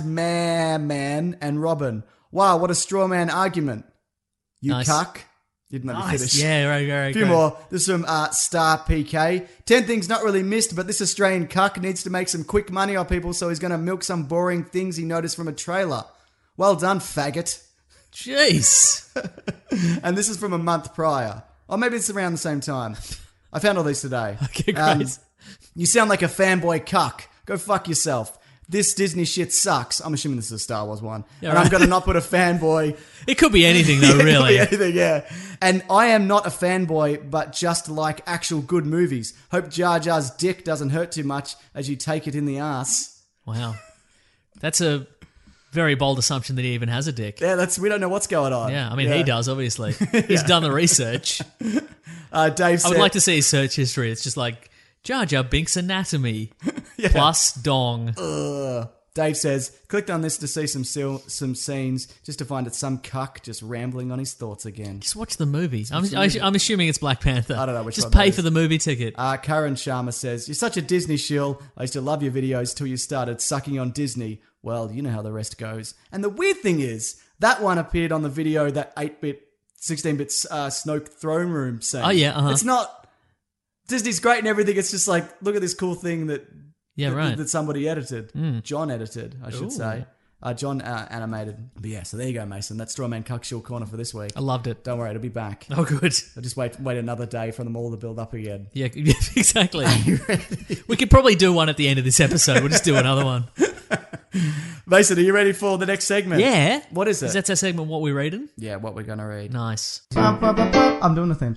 Man and Robin. Wow, what a straw man argument. You Nice. cuck. You'd let me finish. Yeah, right. A few more. This is from Star PK. 10 things not really missed, but this Australian cuck needs to make some quick money on people, so he's going to milk some boring things he noticed from a trailer. Well done, faggot. Jeez. And this is from a month prior. Or maybe it's around the same time. I found all these today. Okay, great. You sound like a fanboy cuck. Go fuck yourself. This Disney shit sucks. I'm assuming this is a Star Wars one. Yeah, and right. I'm going to not put a fanboy. It could be anything, though, It could really. be anything, yeah. And I am not a fanboy, but just like actual good movies. Hope Jar Jar's dick doesn't hurt too much as you take it in the ass. Wow. That's a very bold assumption that he even has a dick. Yeah, we don't know what's going on. Yeah, I mean, he does, obviously. He's done the research. Dave I said, would like to see his search history. It's just like Jar Jar Binks anatomy plus dong. Dave says, clicked on this to see some scenes, just to find it some cuck just rambling on his thoughts again. Just watch the movie. I'm assuming it's Black Panther. I don't know which Just one that pay is. for the movie ticket. Karen Sharma says, you're such a Disney shill. I used to love your videos till you started sucking on Disney. Well, you know how the rest goes. And the weird thing is, that one appeared on the video, that 8-bit, 16-bit Snoke throne room scene. Oh, yeah, uh-huh. It's not... Disney's great and everything. It's just like, look at this cool thing that somebody edited. John edited, I should say. John animated. But yeah, so there you go, Mason. That's Strawman Cuck Shill Corner for this week. I loved it. Don't worry, it'll be back. Oh, good. I'll just wait another day for them all to build up again. Yeah, exactly. We could probably do one at the end of this episode. We'll just do another one. Mason, are you ready for the next segment? Yeah. What is it? Is that our segment, What We're Reading? Yeah, what we're going to read. Nice. I'm doing the thing.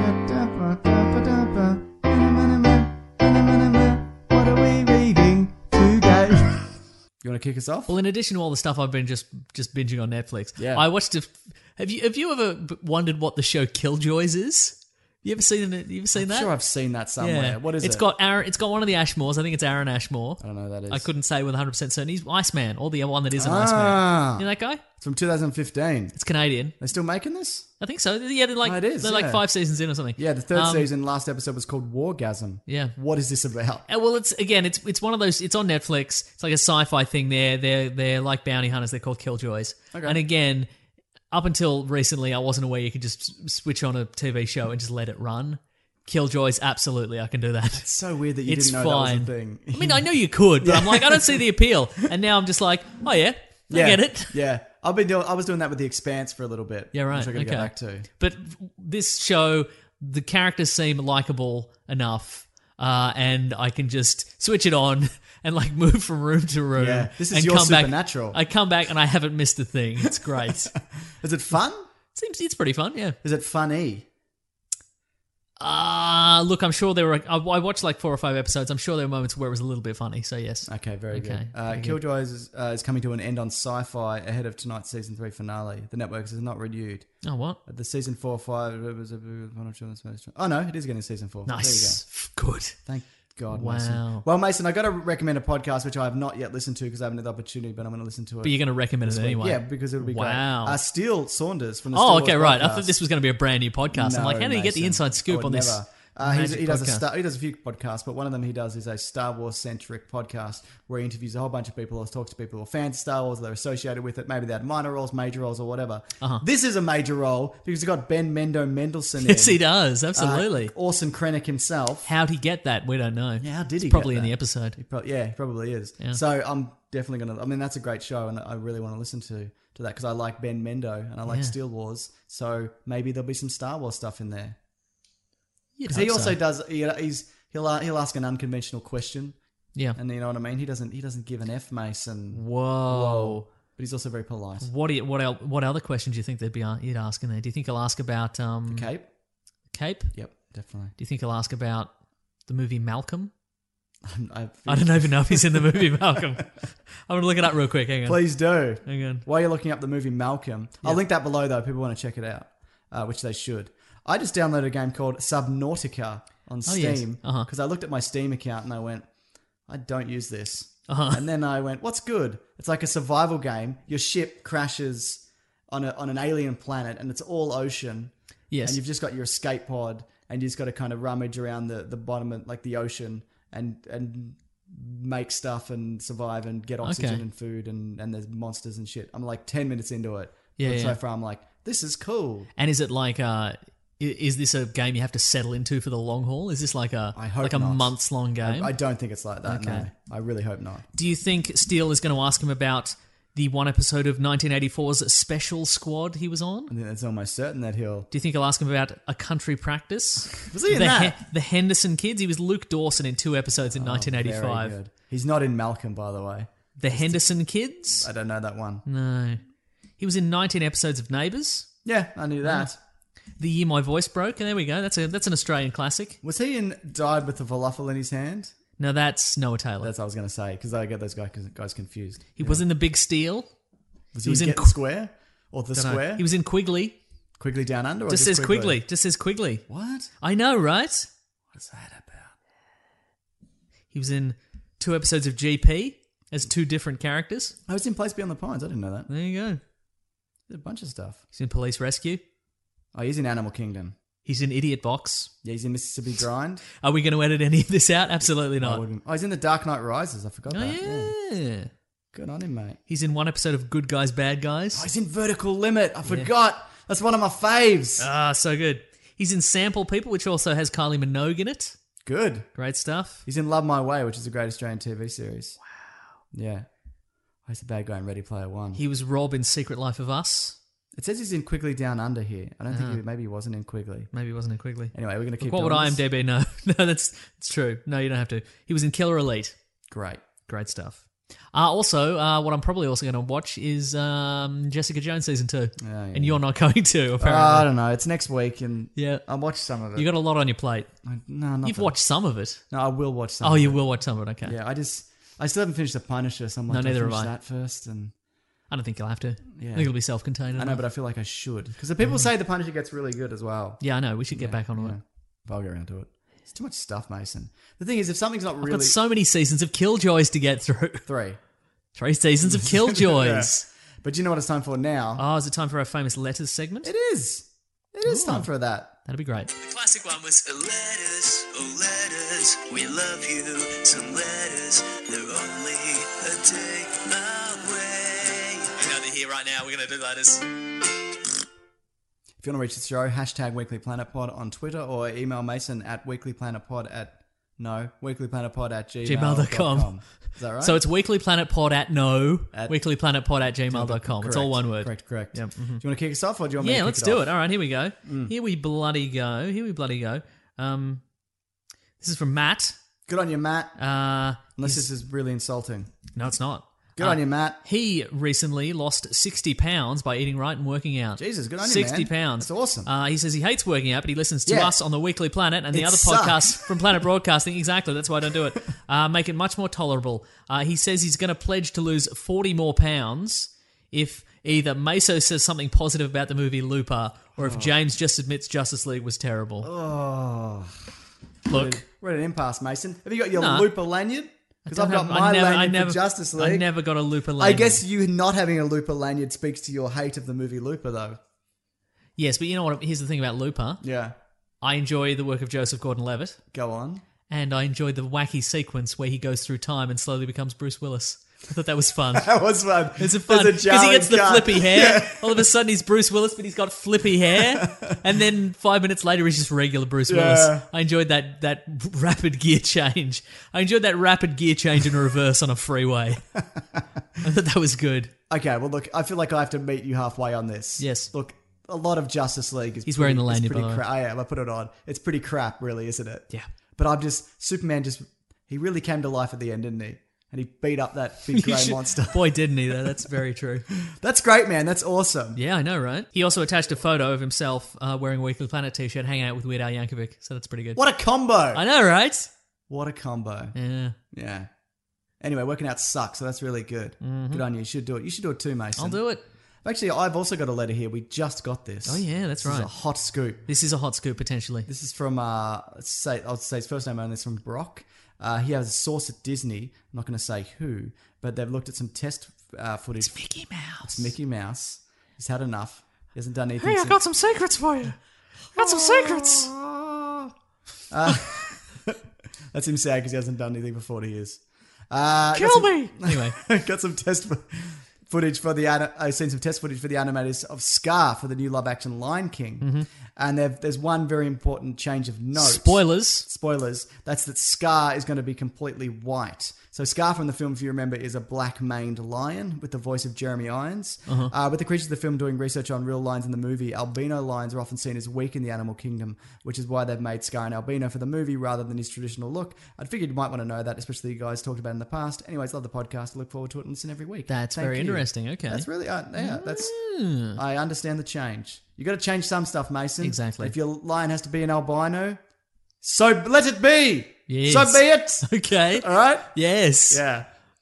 What are we reading today? You want to kick us off? Well, in addition to all the stuff I've been just binging on Netflix, Yeah. I watched Have you ever wondered what the show Killjoys is? You ever seen it? You ever seen I'm that? sure I've seen that somewhere. Yeah. What is It's it? got one of the Ashmores. I think it's Aaron Ashmore. I don't know who that is. I couldn't say with 100% certainty. He's Iceman, or the one that is an Ah. Iceman. You know that guy? It's from 2015. It's Canadian. They still making this? I think so. Yeah, they're like Oh, it is, they're like yeah. 5 seasons in or something. Yeah, the third season, last episode was called Wargasm. Yeah. What is this about? Well, it's one of those. It's on Netflix. It's like a sci-fi thing. They're like bounty hunters. They're called Killjoys. Okay. And again, up until recently, I wasn't aware you could just switch on a TV show and just let it run. Killjoys, absolutely, I can do that. It's so weird that you It's didn't know fine. that was a thing. I mean, I know you could, but I'm like, I don't see the appeal. And now I'm just like, oh yeah, I get it. Yeah. I was doing that with The Expanse for a little bit. Yeah, right. Which I gotta Okay. get back to. But this show, the characters seem likable enough, and I can just switch it on and like move from room to room. Yeah, this is and your come back- Supernatural. I come back and I haven't missed a thing. It's great. Is it fun? It's pretty fun. Yeah. Is it funny? Look, I'm sure there were. I watched like 4 or 5 episodes. I'm sure there were moments where it was a little bit funny. So yes. Okay, very Okay, good. Killjoy is coming to an end on Sci-Fi ahead of tonight's season 3 finale. The network is not renewed. Oh, what? The season 4 or 5 it was oh no, it is getting season 4. Nice. Good. Thank God. Wow. Mason. Well, Mason, I got to recommend a podcast which I have not yet listened to because I haven't had the opportunity, but I'm going to listen to it. But you're going to recommend it this week. anyway. Yeah, because it'll be Wow. great. Steele Saunders from the Oh, Star okay, Wars right. I podcast. thought this was going to be a brand new podcast. I'm like, how do you get the Mason. inside scoop on this? Never. magic He does podcast? he does a few podcasts, but one of them he does is a Star Wars centric podcast where he interviews a whole bunch of people or talks to people who are fans of Star Wars, they're associated with it. Maybe they had minor roles, major roles, or whatever. This is a major role because he's got Ben Mendelsohn in. Yes, he does. Absolutely. Orson Krennic himself. How'd he get that? We don't know. Yeah, how did he It's probably get in that? the episode. He probably is. Yeah. So I'm definitely going to... I mean, that's a great show and I really want to listen to that because I like Ben Mendo and I like Yeah. Steel Wars. So maybe there'll be some Star Wars stuff in there. You'd Because he hope also so. does... He'll ask an unconventional question. Yeah. And you know what I mean? He doesn't give an F, Mason. Whoa. But he's also very polite. What other questions do you think you'd ask in there? Do you think he'll ask about Cape? Cape? Yep, definitely. Do you think he'll ask about the movie Malcolm? I don't even know if he's in the movie Malcolm. I'm going to look it up real quick. Hang on. Please do. Hang on. While you're looking up the movie Malcolm, I'll link that below though. People want to check it out, which they should. I just downloaded a game called Subnautica on Oh, yes. Steam Uh-huh. because I looked at my Steam account and I went, I don't use this. Uh-huh. And then I went, what's good? It's like a survival game. Your ship crashes on an alien planet and it's all ocean. Yes. And you've just got your escape pod and you just got to kind of rummage around the bottom of like the ocean and make stuff and survive and get oxygen Okay. and food and there's monsters and shit. I'm like 10 minutes into it. Yeah, But yeah. so far I'm like, this is cool. And is it like is this a game you have to settle into for the long haul? Is this like a I hope not. months long game? I don't think it's like that. Okay. No, I really hope not. Do you think Steele is going to ask him about the one episode of 1984's Special Squad he was on? I think it's almost certain that he'll. Do you think he'll ask him about A Country Practice? Was he in that? The Henderson Kids. He was Luke Dawson in 2 episodes in Very 1985. good. He's not in Malcolm, by the way. The Henderson Kids? I don't know that one. No. He was in 19 episodes of Neighbours. Yeah, I knew that. The Year My Voice Broke. And there we go. That's an Australian classic. Was he in Died with the Falafel in his hand? No, that's Noah Taylor. That's what I was going to say because I get those guys confused. He was in The Big Steal. He was in Get Square or the Dunno. Square? He was in Quigley. Quigley Down Under. Or Just says Quigley. Just says Quigley. What? I know, right? What's that about? He was in 2 episodes of GP as 2 different characters. I was in Place Beyond the Pines. I didn't know that. There you go. There's a bunch of stuff. He's in Police Rescue. Oh, he's in Animal Kingdom. He's in Idiot Box. Yeah, he's in Mississippi Grind. Are we going to edit any of this out? Absolutely I not. wouldn't. Oh, he's in The Dark Knight Rises. I forgot Oh, that. yeah. Good on him, mate. He's in 1 episode of Good Guys, Bad Guys. Oh, he's in Vertical Limit. I forgot. That's one of my faves. Ah, so good. He's in Sample People, which also has Kylie Minogue in it. Good. Great stuff. He's in Love My Way, which is a great Australian TV series. Wow. Yeah. Oh, he's the bad guy in Ready Player One. He was Rob in Secret Life of Us. It says he's in Quigley Down Under here. I don't think maybe he wasn't in Quigley. Maybe he wasn't in Quigley. Anyway, we're going to keep What would doing this. IMDb know? No, it's true. No, you don't have to. He was in Killer Elite. Great. Great stuff. Also, what I'm probably also going to watch is Jessica Jones season 2. yeah. And you're not going to, apparently. I don't know. It's next week, and Yeah. I'll watch some of it. You got a lot on your plate. No, not You've that. watched some of it. No, I will watch some. Oh, of you it. will watch some of it. Okay. Yeah, I still haven't finished The Punisher, so I'm like, No, do I neither have finish I. that first, and I don't think you'll have to. Yeah. I think it'll be self-contained. I know, but I feel like I should because the people say The Punisher gets really good as well. Yeah, I know. We should get back on it. I'll get around to it. It's too much stuff, Mason. The thing is, if something's not I've really got so many seasons of Killjoys to get through. 3, 3 seasons of Killjoys. Yeah. But do you know what it's time for now? Oh, is it time for our famous letters segment? It is. It is time for that. That'd be great. The classic one was letters, oh letters, we love you. Some letters, they're only a day away. I know they're here right now. We're going to do letters. If you want to reach the show, hashtag weeklyplanetpod on Twitter or email Mason at weeklyplanetpod at gmail.com. Is that right? So it's weeklyplanetpod at weeklyplanetpod at gmail.com. It's all one word. Correct. Yep. Do you want to kick us off or do you want me to Yeah, kick let's it do off? it. All right, here we go. Here we bloody go. This is from Matt. Good on you, Matt. Uh, Unless this is really insulting. No, it's not. Good on you, Matt. He recently lost 60 pounds by eating right and working out. Jesus, good on you, 60 man. pounds. That's awesome. He says he hates working out, but he listens to Yeah. us on the Weekly Planet and the It other sucks. podcasts from Planet Broadcasting. Exactly, that's why I don't do it. Make it much more tolerable. He says he's going to pledge to lose 40 more pounds if either Meso says something positive about the movie Looper or if James just admits Justice League was terrible. Oh. Look, We're at an impasse, Mason. Have you got your No. Looper lanyard? Because I've don't got have- my lanyard for Justice League. I never got a Looper I lanyard. guess you not having a Looper lanyard speaks to your hate of the movie Looper, though. Yes, but you know what? Here's the thing about Looper. Yeah. I enjoy the work of Joseph Gordon-Levitt, Go on. and I enjoy the wacky sequence where he goes through time and slowly becomes Bruce Willis. I thought that was fun. That was fun. It's a fun There's because he gets the jarring cut. flippy hair. All of a sudden, he's Bruce Willis, but he's got flippy hair. And then 5 minutes later, he's just regular Bruce Willis. I enjoyed that rapid gear change. I enjoyed that rapid gear change in reverse on a freeway. I thought that was good. Okay, well, look, I feel like I have to meet you halfway on this. Yes. Look, a lot of Justice League is He's wearing the is lanyard, pretty by the way. crap. I am. I put it on. It's pretty crap, really, isn't it? Yeah. But Superman he really came to life at the end, didn't he? And he beat up that big grey monster. Boy, didn't he, though? That's very true. That's great, man. That's awesome. Yeah, I know, right? He also attached a photo of himself wearing a Weekly Planet t-shirt, hanging out with Weird Al Yankovic, so that's pretty good. What a combo. I know, right? What a combo. Yeah. Yeah. Anyway, working out sucks, so that's really good. Good on you. You should do it. You should do it too, Mason. I'll do it. Actually, I've also got a letter here. We just got this. Oh, yeah, that's This is right. a hot scoop. This is a hot scoop, potentially. This is from, I'll say his first name only. It's from Brock. He has a source at Disney. I'm not going to say who, but they've looked at some test footage. It's Mickey Mouse. It's Mickey Mouse. He's had enough. He hasn't done anything Hey, I since- got some secrets for you. Got some secrets. That's him sad because he hasn't done anything for 40 years. Kill me. Anyway. Got some footage for the I've seen some test footage for the animators of Scar for the new live action Lion King, and there's one very important change of note. Spoilers. That's that Scar is going to be completely white. So Scar from the film, if you remember, is a black-maned lion with the voice of Jeremy Irons. With the creatures of the film doing research on real lions in the movie, albino lions are often seen as weak in the animal kingdom, which is why they've made Scar an albino for the movie rather than his traditional look. I figured you might want to know that, especially you guys talked about it in the past. Anyways, love the podcast. I look forward to it and listen every week. That's Thank very you. interesting. Okay. That's really, I understand the change. You got to change some stuff, Mason. Exactly. If your lion has to be an albino, so let it be. Yes. So be it. Okay. All right. Yes. Yeah.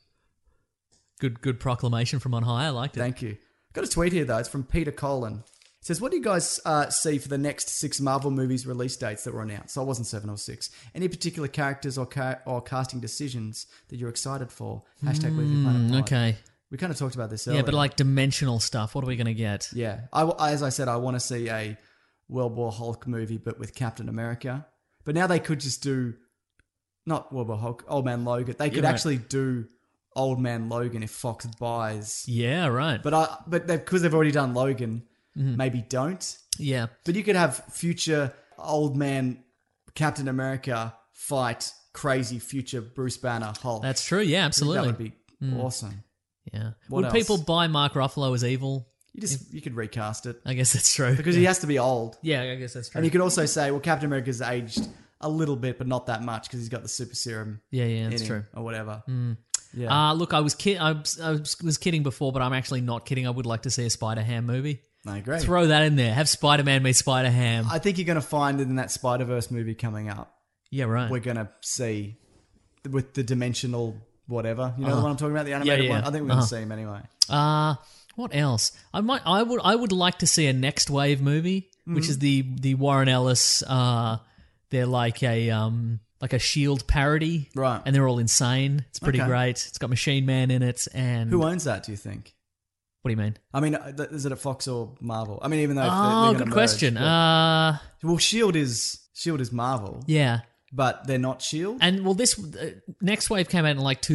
Good proclamation from on high. I liked it. Thank you. Got a tweet here though. It's from Peter Colin. It says, "What do you guys see for the next 6 Marvel movies release dates that were announced?" So it wasn't 7 or 6. Any particular characters or casting decisions that you're excited for? Hashtag Weekly Planet Pod. Okay. We kind of talked about this earlier. Yeah, but like dimensional stuff. What are we going to get? Yeah. As I said, I want to see a World War Hulk movie, but with Captain America. But now they could just do, not World War Hulk, Old Man Logan. They could right. actually do Old Man Logan if Fox buys. Yeah, right. But because they've already done Logan, maybe don't. Yeah. But you could have future Old Man Captain America fight crazy future Bruce Banner Hulk. That's true. Yeah, absolutely. That would be awesome. Yeah. What Would else? people buy Mark Ruffalo as evil? You could recast it. I guess that's true. Because he has to be old. Yeah, I guess that's true. And you could also say, well, Captain America's aged a little bit, but not that much because he's got the super serum. Yeah, that's in him true. or whatever. Yeah. Look, I was kidding before, but I'm actually not kidding. I would like to see a Spider-Ham movie. I agree. Throw that in there. Have Spider-Man meet Spider-Ham. I think you're going to find that in that Spider-Verse movie coming up, Yeah, right. we're going to see with the dimensional whatever. You know the one I'm talking about, the animated yeah. one. I think we're going to see him anyway. What else? I would like to see a Next Wave movie, which is the Warren Ellis. They're like a Shield parody, Right. And they're all insane. It's pretty Okay. great. It's got Machine Man in it, and Who owns that? Do you think? What do you mean? I mean, is it at Fox or Marvel? I mean, even though they're Oh, gonna good merge, question. but- well, Shield is Marvel, Yeah, but they're not Shield. and well, this Next Wave came out in like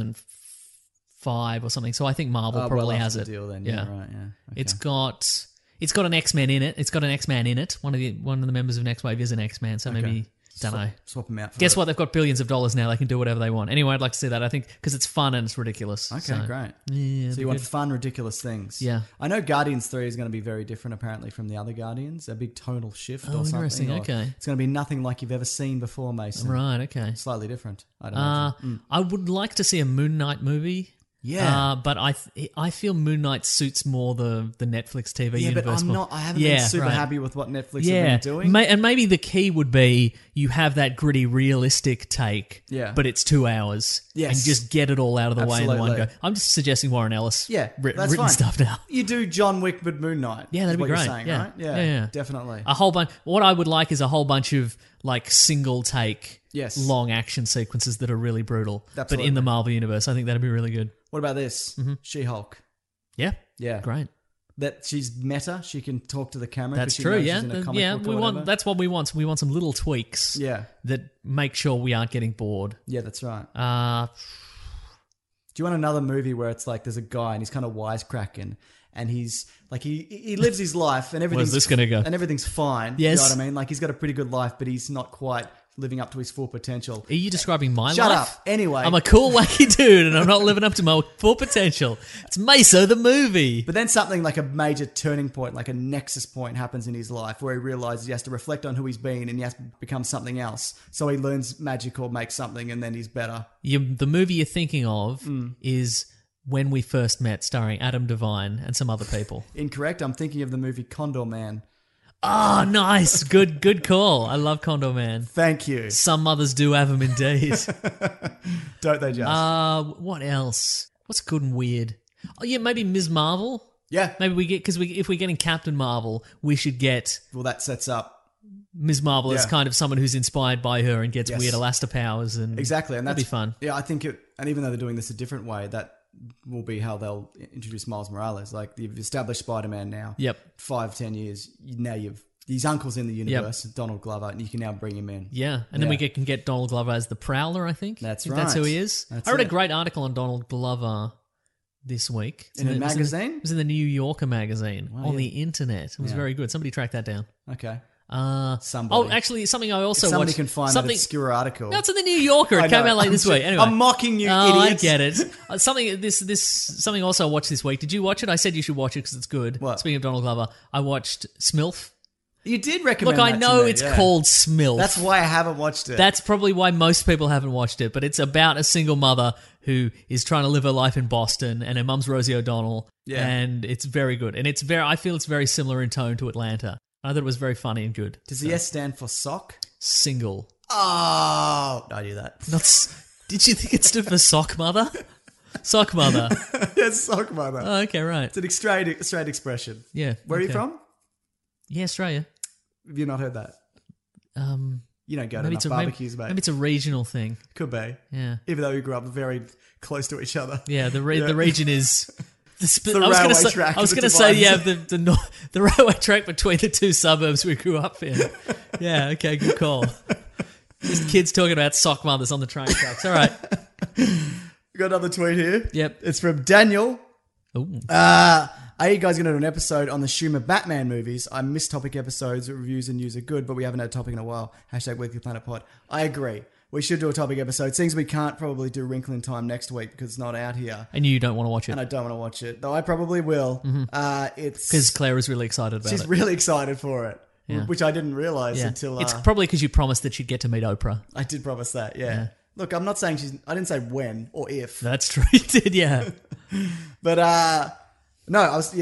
2005 or something. So I think Marvel probably has it. Deal then. Yeah. Right. Yeah. Okay. It's got an X-Men in it. It's got an X-Man in it. One of the members of Next Wave is an X-Man. So maybe don't know. Swap them out. For Guess what? They've got billions of dollars now. They can do whatever they want. Anyway, I'd like to see that. I think because it's fun and it's ridiculous. Okay, So, great. Yeah. So you want fun, ridiculous things. Yeah. I know Guardians 3 is going to be very different, apparently, from the other Guardians. A big tonal shift or something. interesting, or okay. It's going to be nothing like you've ever seen before, Mason. Right. Okay. Slightly different, I'd imagine. I would like to see a Moon Knight movie. Yeah. But I feel Moon Knight suits more the Netflix TV Yeah, universe. but I'm more. not. I haven't been super right. happy with what Netflix have been doing. And maybe the key would be you have that gritty, realistic take, Yeah. but it's 2 hours. Yes. And just get it all out of the way in one Absolutely. go. I'm just suggesting Warren Ellis Yeah, that's written fine. stuff now. You do John Wick but Moon Knight. Yeah, that'd is be what you're great. saying, Yeah. right? Yeah. Definitely. A whole bunch. What I would like is a whole bunch of like single take, Yes. long action sequences that are really brutal, but Absolutely. in the Marvel universe. I think that'd be really good. What about this? She-Hulk. Yeah, Yeah. great. That she's meta. She can talk to the camera. That's 'cause she true. knows Yeah, she's in a comic yeah. book or We whatever. want. That's what we want. We want some little tweaks. Yeah. that make sure we aren't getting bored. Yeah, that's right. Do you want another movie where it's like there's a guy and he's kind of wisecracking and he's like he lives his life and everything's this gonna go? And everything's fine. Yes. You know what I mean? Like he's got a pretty good life, but he's not quite living up to his full potential. Are you describing my Shut life? up. Anyway. I'm a cool, wacky dude, and I'm not living up to my full potential. It's Mesa the movie. But then something like a major turning point, like a nexus point happens in his life where he realizes he has to reflect on who he's been and he has to become something else. So he learns magic or makes something and then he's better. The movie you're thinking of Mm. is When We First Met, starring Adam Devine and some other people. Incorrect. I'm thinking of the movie Condor Man. Oh, nice. Good call. I love Condor Man. Thank you. Some mothers do have them indeed. Don't they just? What else? What's good and weird? Oh, yeah, maybe Ms. Marvel. Yeah. Maybe we get, because if we're getting Captain Marvel, we should get Well, that sets up. Ms. Marvel as Yeah. kind of someone who's inspired by her and gets Yes. weird Elasta powers. And Exactly. And that'd that's be fun. Yeah, I think it, and even though they're doing this a different way, that will be how they'll introduce Miles Morales. Like, you've established Spider-Man now. Yep. 5-10 years. Now his uncle's in the universe, Donald Glover, and you can now bring him in. Yeah, and then Yeah. we can get Donald Glover as the Prowler, I think. That's I think That's who right. he is. That's I read a it. great article on Donald Glover this week. In a it was magazine? It was in the New Yorker magazine on yeah. the internet. It was Yeah. very good. Somebody tracked that down. Okay. Oh, Somebody. actually, something I also If somebody watched. can find something, that obscure article. No, it's in the New Yorker. I It came know. out late I'm this just- week. Anyway, I'm mocking you, oh, I idiots. get it. Something also I watched this week. Did you watch it? I said you should watch it because it's good. What? Speaking of Donald Glover, I watched Smilf. You did recommend Look, I that know to me, it's yeah. called Smilf. That's why I haven't watched it. That's probably why most people haven't watched it, but it's about a single mother who is trying to live her life in Boston, and her mum's Rosie O'Donnell. Yeah. And it's very good. And I feel it's very similar in tone to Atlanta. I thought it was very funny and good. Does the S stand for sock? Single. Oh, I knew that. Did you think it stood for sock mother? Sock mother. Yes, sock mother. Oh, okay, right. It's an Australian expression. Yeah. Where are you okay. from? Yeah, Australia. Have you not heard that? You don't go to enough barbecues, mate. Maybe it's a regional thing. Could be. Yeah. Even though we grew up very close to each other. Yeah, the region is The railway track I was that going to say, yeah, divides. the railway track between the two suburbs we grew up in. Yeah, okay, good call. Just kids talking about sock mothers on the train tracks. All right. We got another tweet here. Yep. It's from Daniel. Ooh. Are you guys going to do an episode on the Schumer Batman movies? I miss topic episodes. Reviews and news are good, but we haven't had a topic in a while. # Weekly Planet Pod. I agree. We should do a topic episode. Seems we can't probably do Wrinkle in Time next week because it's not out here. And you don't want to watch And it I don't want to watch it, though I probably will. because It's Claire is really excited about she's it. really excited for it, Yeah. which I didn't realize Yeah. until It's probably because you promised that she'd get to meet Oprah. I did promise that. Yeah. Look, I'm not saying I didn't say when or if, That's true. You did, yeah. but no,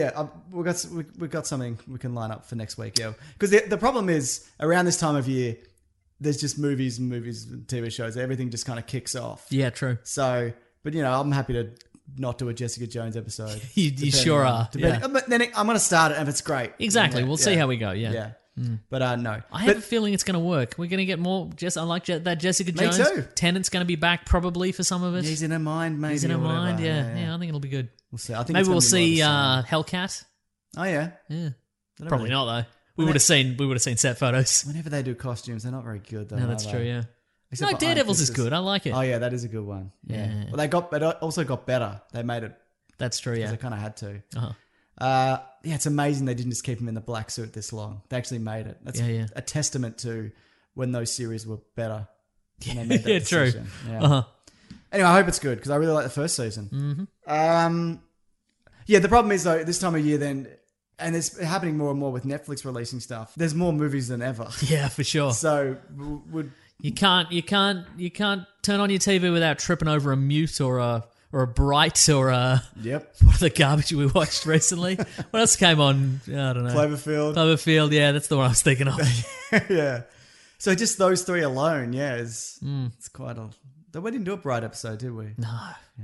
we got something we can line up for next week. Yeah, because the problem is around this time of year, there's just movies and TV shows. Everything just kind of kicks off. Yeah, true. So, but I'm happy to not do a Jessica Jones episode. You depending sure on- are. depending- Yeah. But then I'm going to start it, and if it's great, Exactly. yeah, We'll see how we go. Yeah. Yeah. But no, I have a feeling it's going to work. We're going to get more. I like that Jessica Me Jones. too. Tennant's going to be back probably for some of it. he's in her mind. Maybe He's in her or whatever. mind. Yeah. I think it'll be good. We'll see. I think Maybe it's gonna we'll be see more of the same. Hellcat. Oh yeah. Yeah. They don't Probably really- not though. We would have seen set photos. Whenever they do costumes, they're not very good though. No, are that's they? true. Yeah. Except No, for Iron Daredevils Fist is good. I like it. Oh yeah, that is a good one. Yeah. Well, they also got better. They made it That's true. because Yeah. they kind of had to. Uh-huh. Yeah, it's amazing they didn't just keep him in the black suit this long. They actually made it. That's Yeah. a testament to when those series were better. When they made that Yeah, true. decision. Yeah. Uh-huh. Anyway, I hope it's good because I really like the first season. Mm-hmm. Yeah, the problem is though, this time of year then, and it's happening more and more with Netflix releasing stuff. There's more movies than ever. Yeah, for sure. So would You can't turn on your TV without tripping over a mute or a or a Bright or a Yep. what are the garbage we watched recently? What else came on? I don't know. Cloverfield. Yeah, that's the one I was thinking of. Yeah. So just those three alone, yeah, it's quite a... We didn't do a Bright episode, did we? No,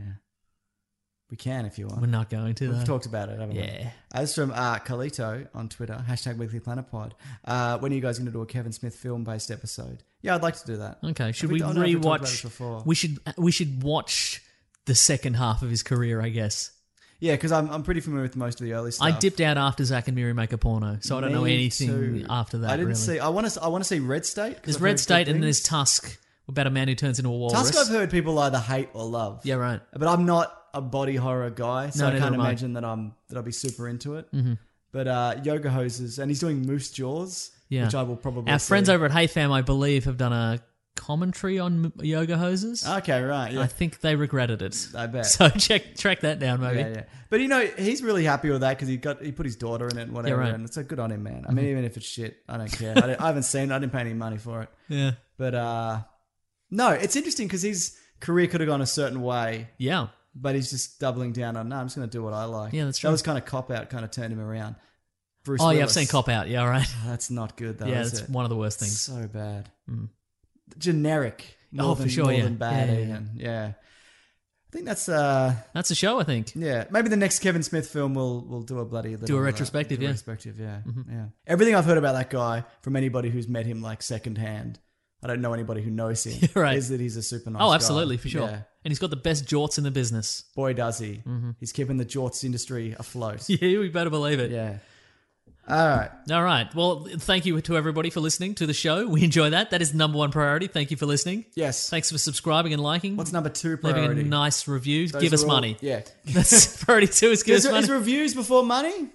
We can if you want. we're not going to. We've though. talked about it, haven't we? Yeah. As from Carlito on Twitter, #WeeklyPlanetPod. When are you guys going to do a Kevin Smith film-based episode? Yeah, I'd like to do that. Okay, should Have we I don't know if we've talked about rewatch? it before. We should watch the second half of his career, I guess. Yeah, because I'm pretty familiar with most of the early stuff. I dipped out after Zack and Miri make a porno, so I don't know Me anything too. after that. I didn't really. see. I want to see Red State. 'cause There's I've Red heard good State and things. there's Tusk, about a man who turns into a walrus. Tusk. I've heard people either hate or love. Yeah, right. But I'm not a body horror guy, so No, I neither can't am I. imagine that I'll be super into it. Mm-hmm. But Yoga Hoses, and he's doing Moose Jaws, Yeah. which I will probably. Our see. friends over at Hey Fam, I believe, have done a commentary on Yoga Hoses. Okay, right. Yeah. I think they regretted it. I bet. So track that down, maybe. Yeah. But he's really happy with that because he put his daughter in it and whatever, right. and it's good on him, man. I mean, even if it's shit, I don't care. I haven't seen it. I didn't pay any money for it. Yeah. But no, it's interesting because his career could have gone a certain way, Yeah. but he's just doubling down on, no, I'm just going to do what I like. Yeah, that's true. That was kind of Cop Out, kind of turned him around. Bruce Oh, yeah, I've Willis. seen Cop Out. Yeah, all right. That's not good, though, Yeah, is that's it? one of the worst things. So bad. Generic. Oh, for sure, yeah. More than bad, Yeah. even. Yeah. I think that's That's a show, I think. yeah. Maybe the next Kevin Smith film we'll do a bloody little, retrospective, yeah. Retrospective, yeah. Yeah. Everything I've heard about that guy from anybody who's met him like secondhand, I don't know anybody who knows him, Right. is that he's a super nice Oh, guy. absolutely, for sure. Yeah. And he's got the best jorts in the business. Boy, does he. He's keeping the jorts industry afloat. Yeah, we better believe it. Yeah. All right. All right. Well, thank you to everybody for listening to the show. We enjoy that. That is the number one priority. Thank you for listening. Yes. Thanks for subscribing and liking. What's number 2 priority? Leaving a nice review. Those Give us are all- money. Yeah. That's priority 2 is give us money. Is reviews before money?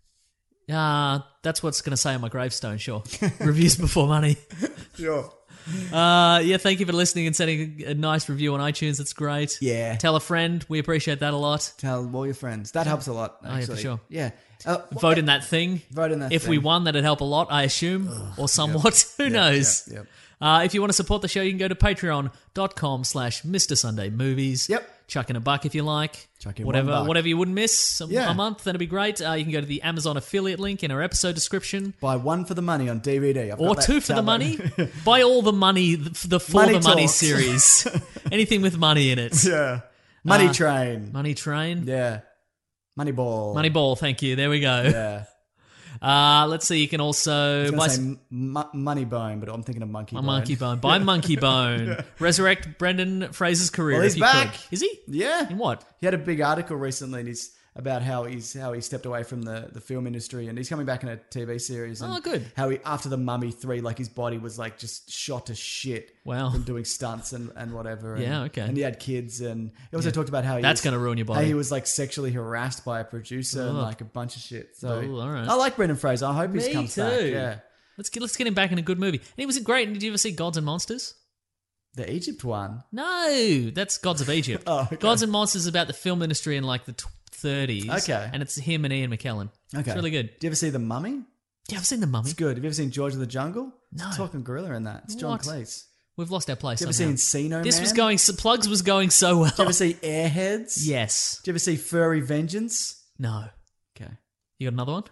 That's what's going to say on my gravestone, sure. Reviews before money. Sure. Yeah, thank you for listening and sending a nice review on iTunes. That's great. Yeah. Tell a friend. We appreciate that a lot. Tell all your friends. That helps a lot, Oh, yeah, for actually. sure. Yeah. Vote in that thing. Vote in that If we thing. won, that'd help a lot, I assume, or somewhat. Who knows? Yep. If you want to support the show, you can go to patreon.com/Mr. Sunday Movies. Yep. Chuck in a buck if you like. Chuck in whatever, $1. whatever you wouldn't miss Yeah. a month, that'd be great. You can go to the Amazon affiliate link in our episode description. Buy 1 for the money on DVD. I've Or got that 2 for the tablet. money. Buy all the money, the For Money the Money Talks. series. Anything with money in it. Yeah. Money Train. Money Train. Yeah. Moneyball. Moneyball, thank you. There we go. Yeah. Let's see, you can also I buy was going to say Money Bone, but I'm thinking of Monkey a Bone. Monkey Bone. Buy Monkey Bone. Resurrect Brendan Fraser's career. Well, he's if you back. could. Is he? Yeah. In what? He had a big article recently and about how he stepped away from the film industry and he's coming back in a TV series. And Oh, good. How he, after the Mummy 3, like his body was like just shot to shit. Wow. From doing stunts and whatever. And, Yeah, okay. And he had kids and he also talked about how That's gonna ruin your body. How he was like sexually harassed by a producer and Ugh. like a bunch of shit. So Oh, all right. I like Brendan Fraser. I hope he Me comes too. back. Yeah. Let's get him back in a good movie. And he was great. Did you ever see Gods and Monsters? The Egypt one. No, that's Gods of Egypt. Oh, okay. Gods and Monsters is about the film industry in like the 30s. Okay. And it's him and Ian McKellen. Okay. It's really good. Do you ever see The Mummy? Yeah, I've seen The Mummy. It's good. Have you ever seen George of the Jungle? No. It's a talking gorilla in that. It's John What? Cleese. We've lost our place. You ever somehow. seen Encino This Man? was going. Plugs was going so well. Did you ever see Airheads? Yes. Did you ever see Furry Vengeance? No. Okay. You got another one?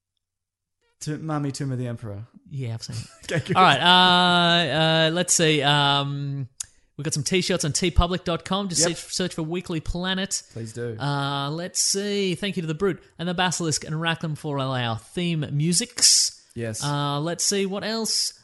Mummy, Tomb of the Emperor. Yeah, I've seen it. Okay, good. All right. Let's see. We've got some t-shirts on tpublic.com. Just Yep. search for Weekly Planet. Please do. Let's see. Thank you to the Brute and the Basilisk and Rackham for our theme musics. Yes. Let's see what else.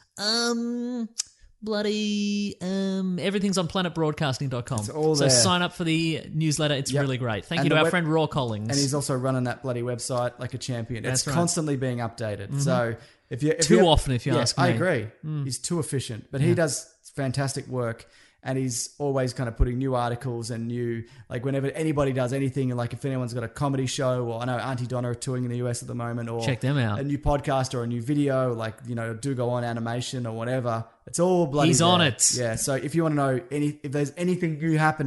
Everything's on planetbroadcasting.com. It's all so there. sign up for the newsletter. It's Yep. really great. Thank And you to the our web- friend Raw Collings. And he's also running that bloody website like a champion. That's It's right. Mm-hmm. constantly being updated. So if you Too often, if you ask me. I agree. He's too efficient, but he does fantastic work. And he's always kind of putting new articles and new, like whenever anybody does anything, like if anyone's got a comedy show, or I know Auntie Donna are touring in the US at the moment, or Check them out. a new podcast or a new video, like, Do Go On animation or whatever. It's all bloody He's on there. it. Yeah. So if you want to know if there's anything new happening,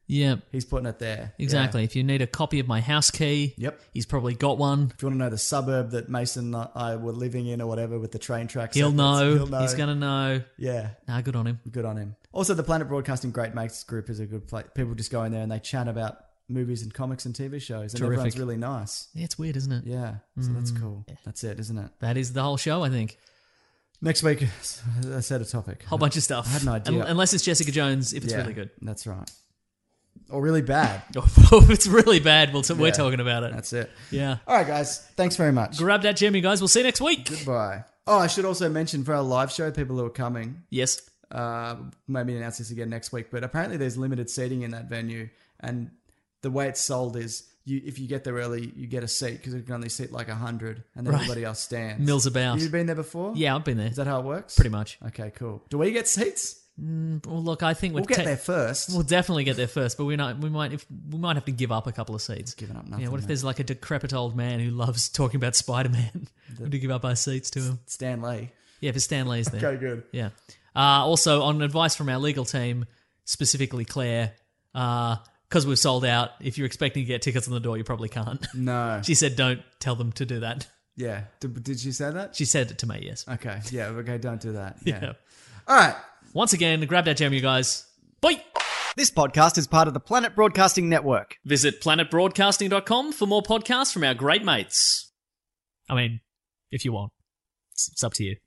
Yeah. He's putting it there. Exactly. Yeah. If you need a copy of my house key, Yep. he's probably got one. If you want to know the suburb that Mason and I were living in or whatever with the train tracks, He'll know. He's going to know. Yeah. Nah, good on him. Good on him. Also, the Planet Broadcasting Great Mates group is a good place. People just go in there and they chat about movies and comics and TV shows. And Terrific. everyone's really nice. Yeah, it's weird, isn't it? Yeah. So that's cool. That's it, isn't it? That is the whole show, I think. Next week, I set a topic. Whole bunch of stuff. I had an idea. Unless it's Jessica Jones, if it's Yeah, really good. That's right. Or really bad. If it's really bad, we're Yeah. talking about it. That's it. Yeah. All right, guys. Thanks very much. Grab that gem, you guys. We'll see you next week. Goodbye. Oh, I should also mention for our live show, people who are coming, Yes. maybe announce this again next week, but apparently there's limited seating in that venue, and the way it's sold is if you get there early, you get a seat because it can only seat like 100, and then Right. everybody else stands. Mills about. Have you been there before? Yeah, I've been there. Is that how it works? Pretty much. Okay, cool. Do we get seats? Well, look, I think We'll get there first. We'll definitely get there first, but we might have to give up a couple of seats. Giving up nothing. Yeah, what if mate. there's like a decrepit old man who loves talking about Spider-Man? We have to give up our seats to him. Stan Lee. Yeah, if Stan Lee's there. Okay, good. Yeah. Also, on advice from our legal team, specifically Claire, because we've sold out, if you're expecting to get tickets on the door, you probably can't. No. She said don't tell them to do that. Yeah. Did she say that? She said it to me, yes. Okay. Yeah. Okay. Don't do that. Yeah. Yeah. All right. Once again, grab that gem, you guys. Bye! This podcast is part of the Planet Broadcasting Network. Visit planetbroadcasting.com for more podcasts from our great mates. I mean, if you want. It's up to you.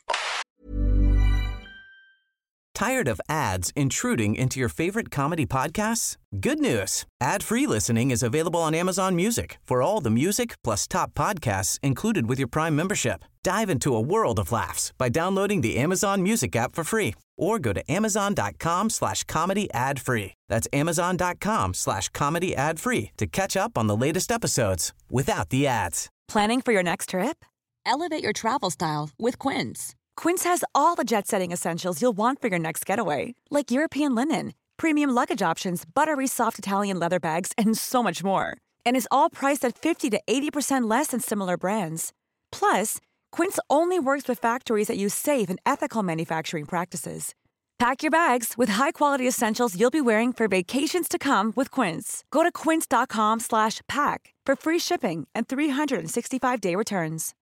Tired of ads intruding into your favorite comedy podcasts? Good news. Ad-free listening is available on Amazon Music for all the music plus top podcasts included with your Prime membership. Dive into a world of laughs by downloading the Amazon Music app for free or go to amazon.com/comedy ad-free. That's amazon.com/comedy ad-free to catch up on the latest episodes without the ads. Planning for your next trip? Elevate your travel style with Quince. Quince has all the jet-setting essentials you'll want for your next getaway, like European linen, premium luggage options, buttery soft Italian leather bags, and so much more. And is all priced at 50 to 80% less than similar brands. Plus, Quince only works with factories that use safe and ethical manufacturing practices. Pack your bags with high-quality essentials you'll be wearing for vacations to come with Quince. Go to quince.com/pack for free shipping and 365-day returns.